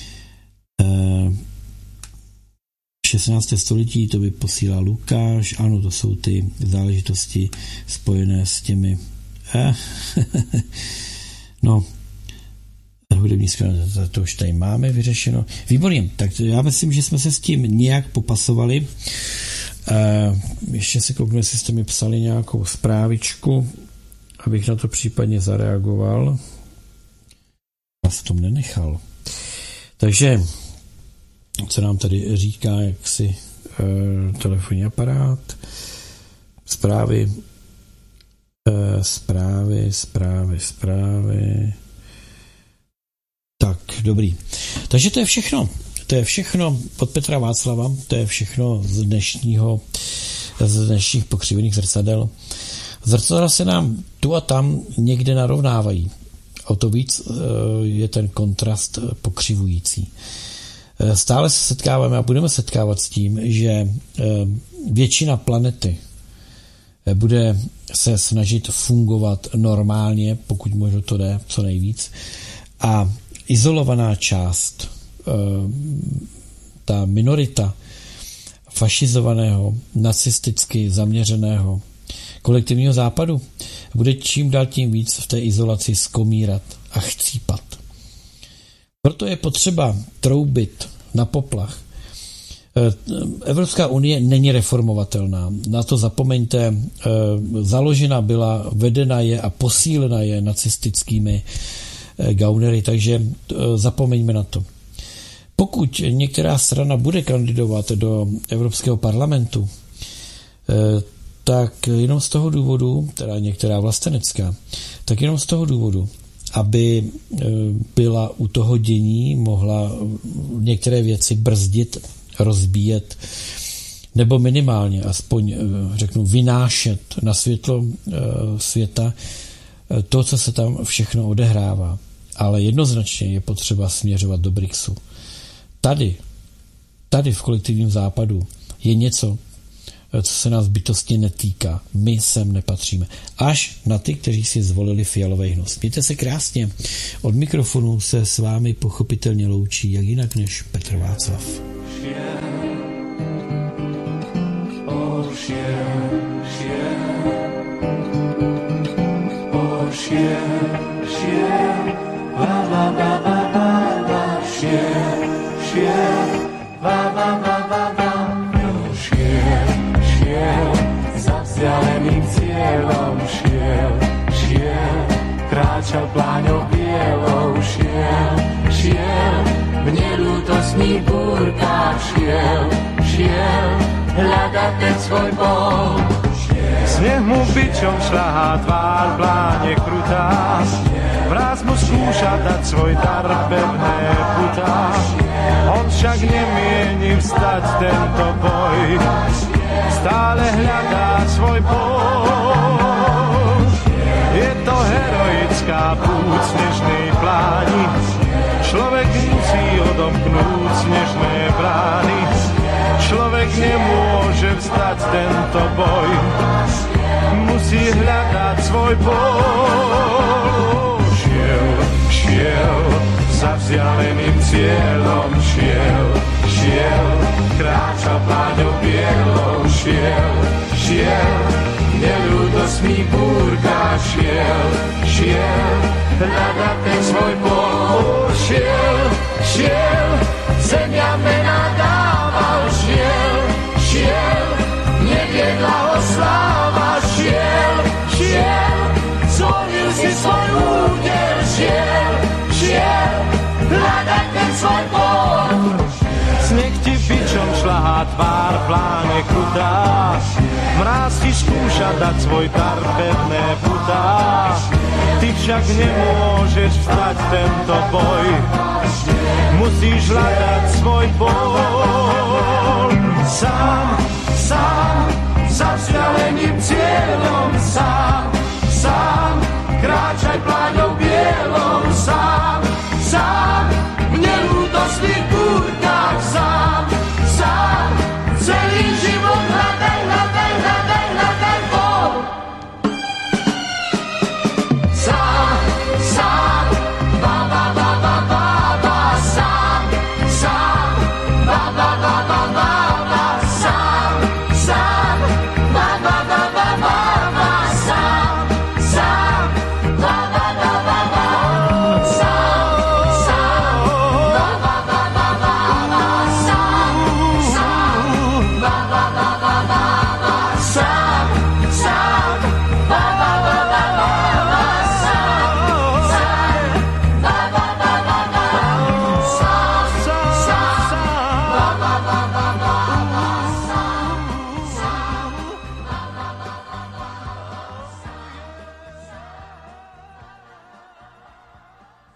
16. století to by posílal Lukáš, ano, to jsou ty záležitosti spojené s těmi no, hudební skvěle, to už tady máme vyřešeno. Výborně, tak já myslím, že jsme se s tím nějak popasovali. Ještě si kouknu, jestli jste mi psali nějakou zprávičku, abych na to případně zareagoval. Já se tom nenechal. Takže co nám tady říká, jak si telefonní aparát, zprávy. Tak, dobrý. Takže to je všechno. To je všechno od Petra Václava, to je všechno z dnešních pokřivených zrcadel. Zrcadla se nám tu a tam někde narovnávají. O to víc je ten kontrast pokřivující. Stále se setkáváme a budeme setkávat s tím, že většina planety bude se snažit fungovat normálně, pokud možno to jde co nejvíc. A izolovaná část, ta minorita fašizovaného, nacisticky zaměřeného kolektivního západu bude čím dál tím víc v té izolaci skomírat a chcípat. Proto je potřeba troubit na poplach. Evropská unie není reformovatelná. Na to zapomeňte. Založena byla, vedena je a posílena je nacistickými gaunery, takže zapomeňme na to. Pokud některá strana bude kandidovat do Evropského parlamentu, tak jenom z toho důvodu, teda některá vlastenecká, tak jenom z toho důvodu, aby byla u toho dění, mohla některé věci brzdit, rozbíjet, nebo minimálně aspoň, řeknu, vynášet na světlo světa to, co se tam všechno odehrává. Ale jednoznačně je potřeba směřovat do BRICSu. Tady v kolektivním západu je něco, co se nás bytostně netýká. My sem nepatříme. Až na ty, kteří si zvolili fialový hnus. Mějte se krásně. Od mikrofonu se s vámi pochopitelně loučí, jak jinak než Petr Václav. Za vzdialeným cieľom šiel, kráčal pláňou bielou, šiel, v nelútostných búrkach šiel, hľadať ten svoj bol. Sneh mu bičom šľahá tvár, pláne krutá, vraz mu skúša dať svoj dar, pevné putá. On však nemieni vstať tento boj, stále hľadá svoj pol. Je to heroická púť snežnej pláni, človek musí odomknúť snežné brány. Človek nemôže vstať tento boj, musí hľadať svoj pol. Šiel, za vzdialeným cieľom šiel, kráčal pláňou bielou, šiel, v neľúdosných búrkach šiel, hľadať ten svoj pol. Šiel, zemia mena dával, šiel, neviedla ho sláva, šiel, zvolil si svoj údel, šiel, hľadať ten svoj pol. Sneh ti bičom šľahá tvár, pláne krutá, mráz ti skúša dať svoj dar, pevné putá. Ty však nemôžeš vstať tento boj, musíš hľadať svoj bol. Sám, za vzdialeným cieľom, sám, kráčaj pláňou bielou, sám,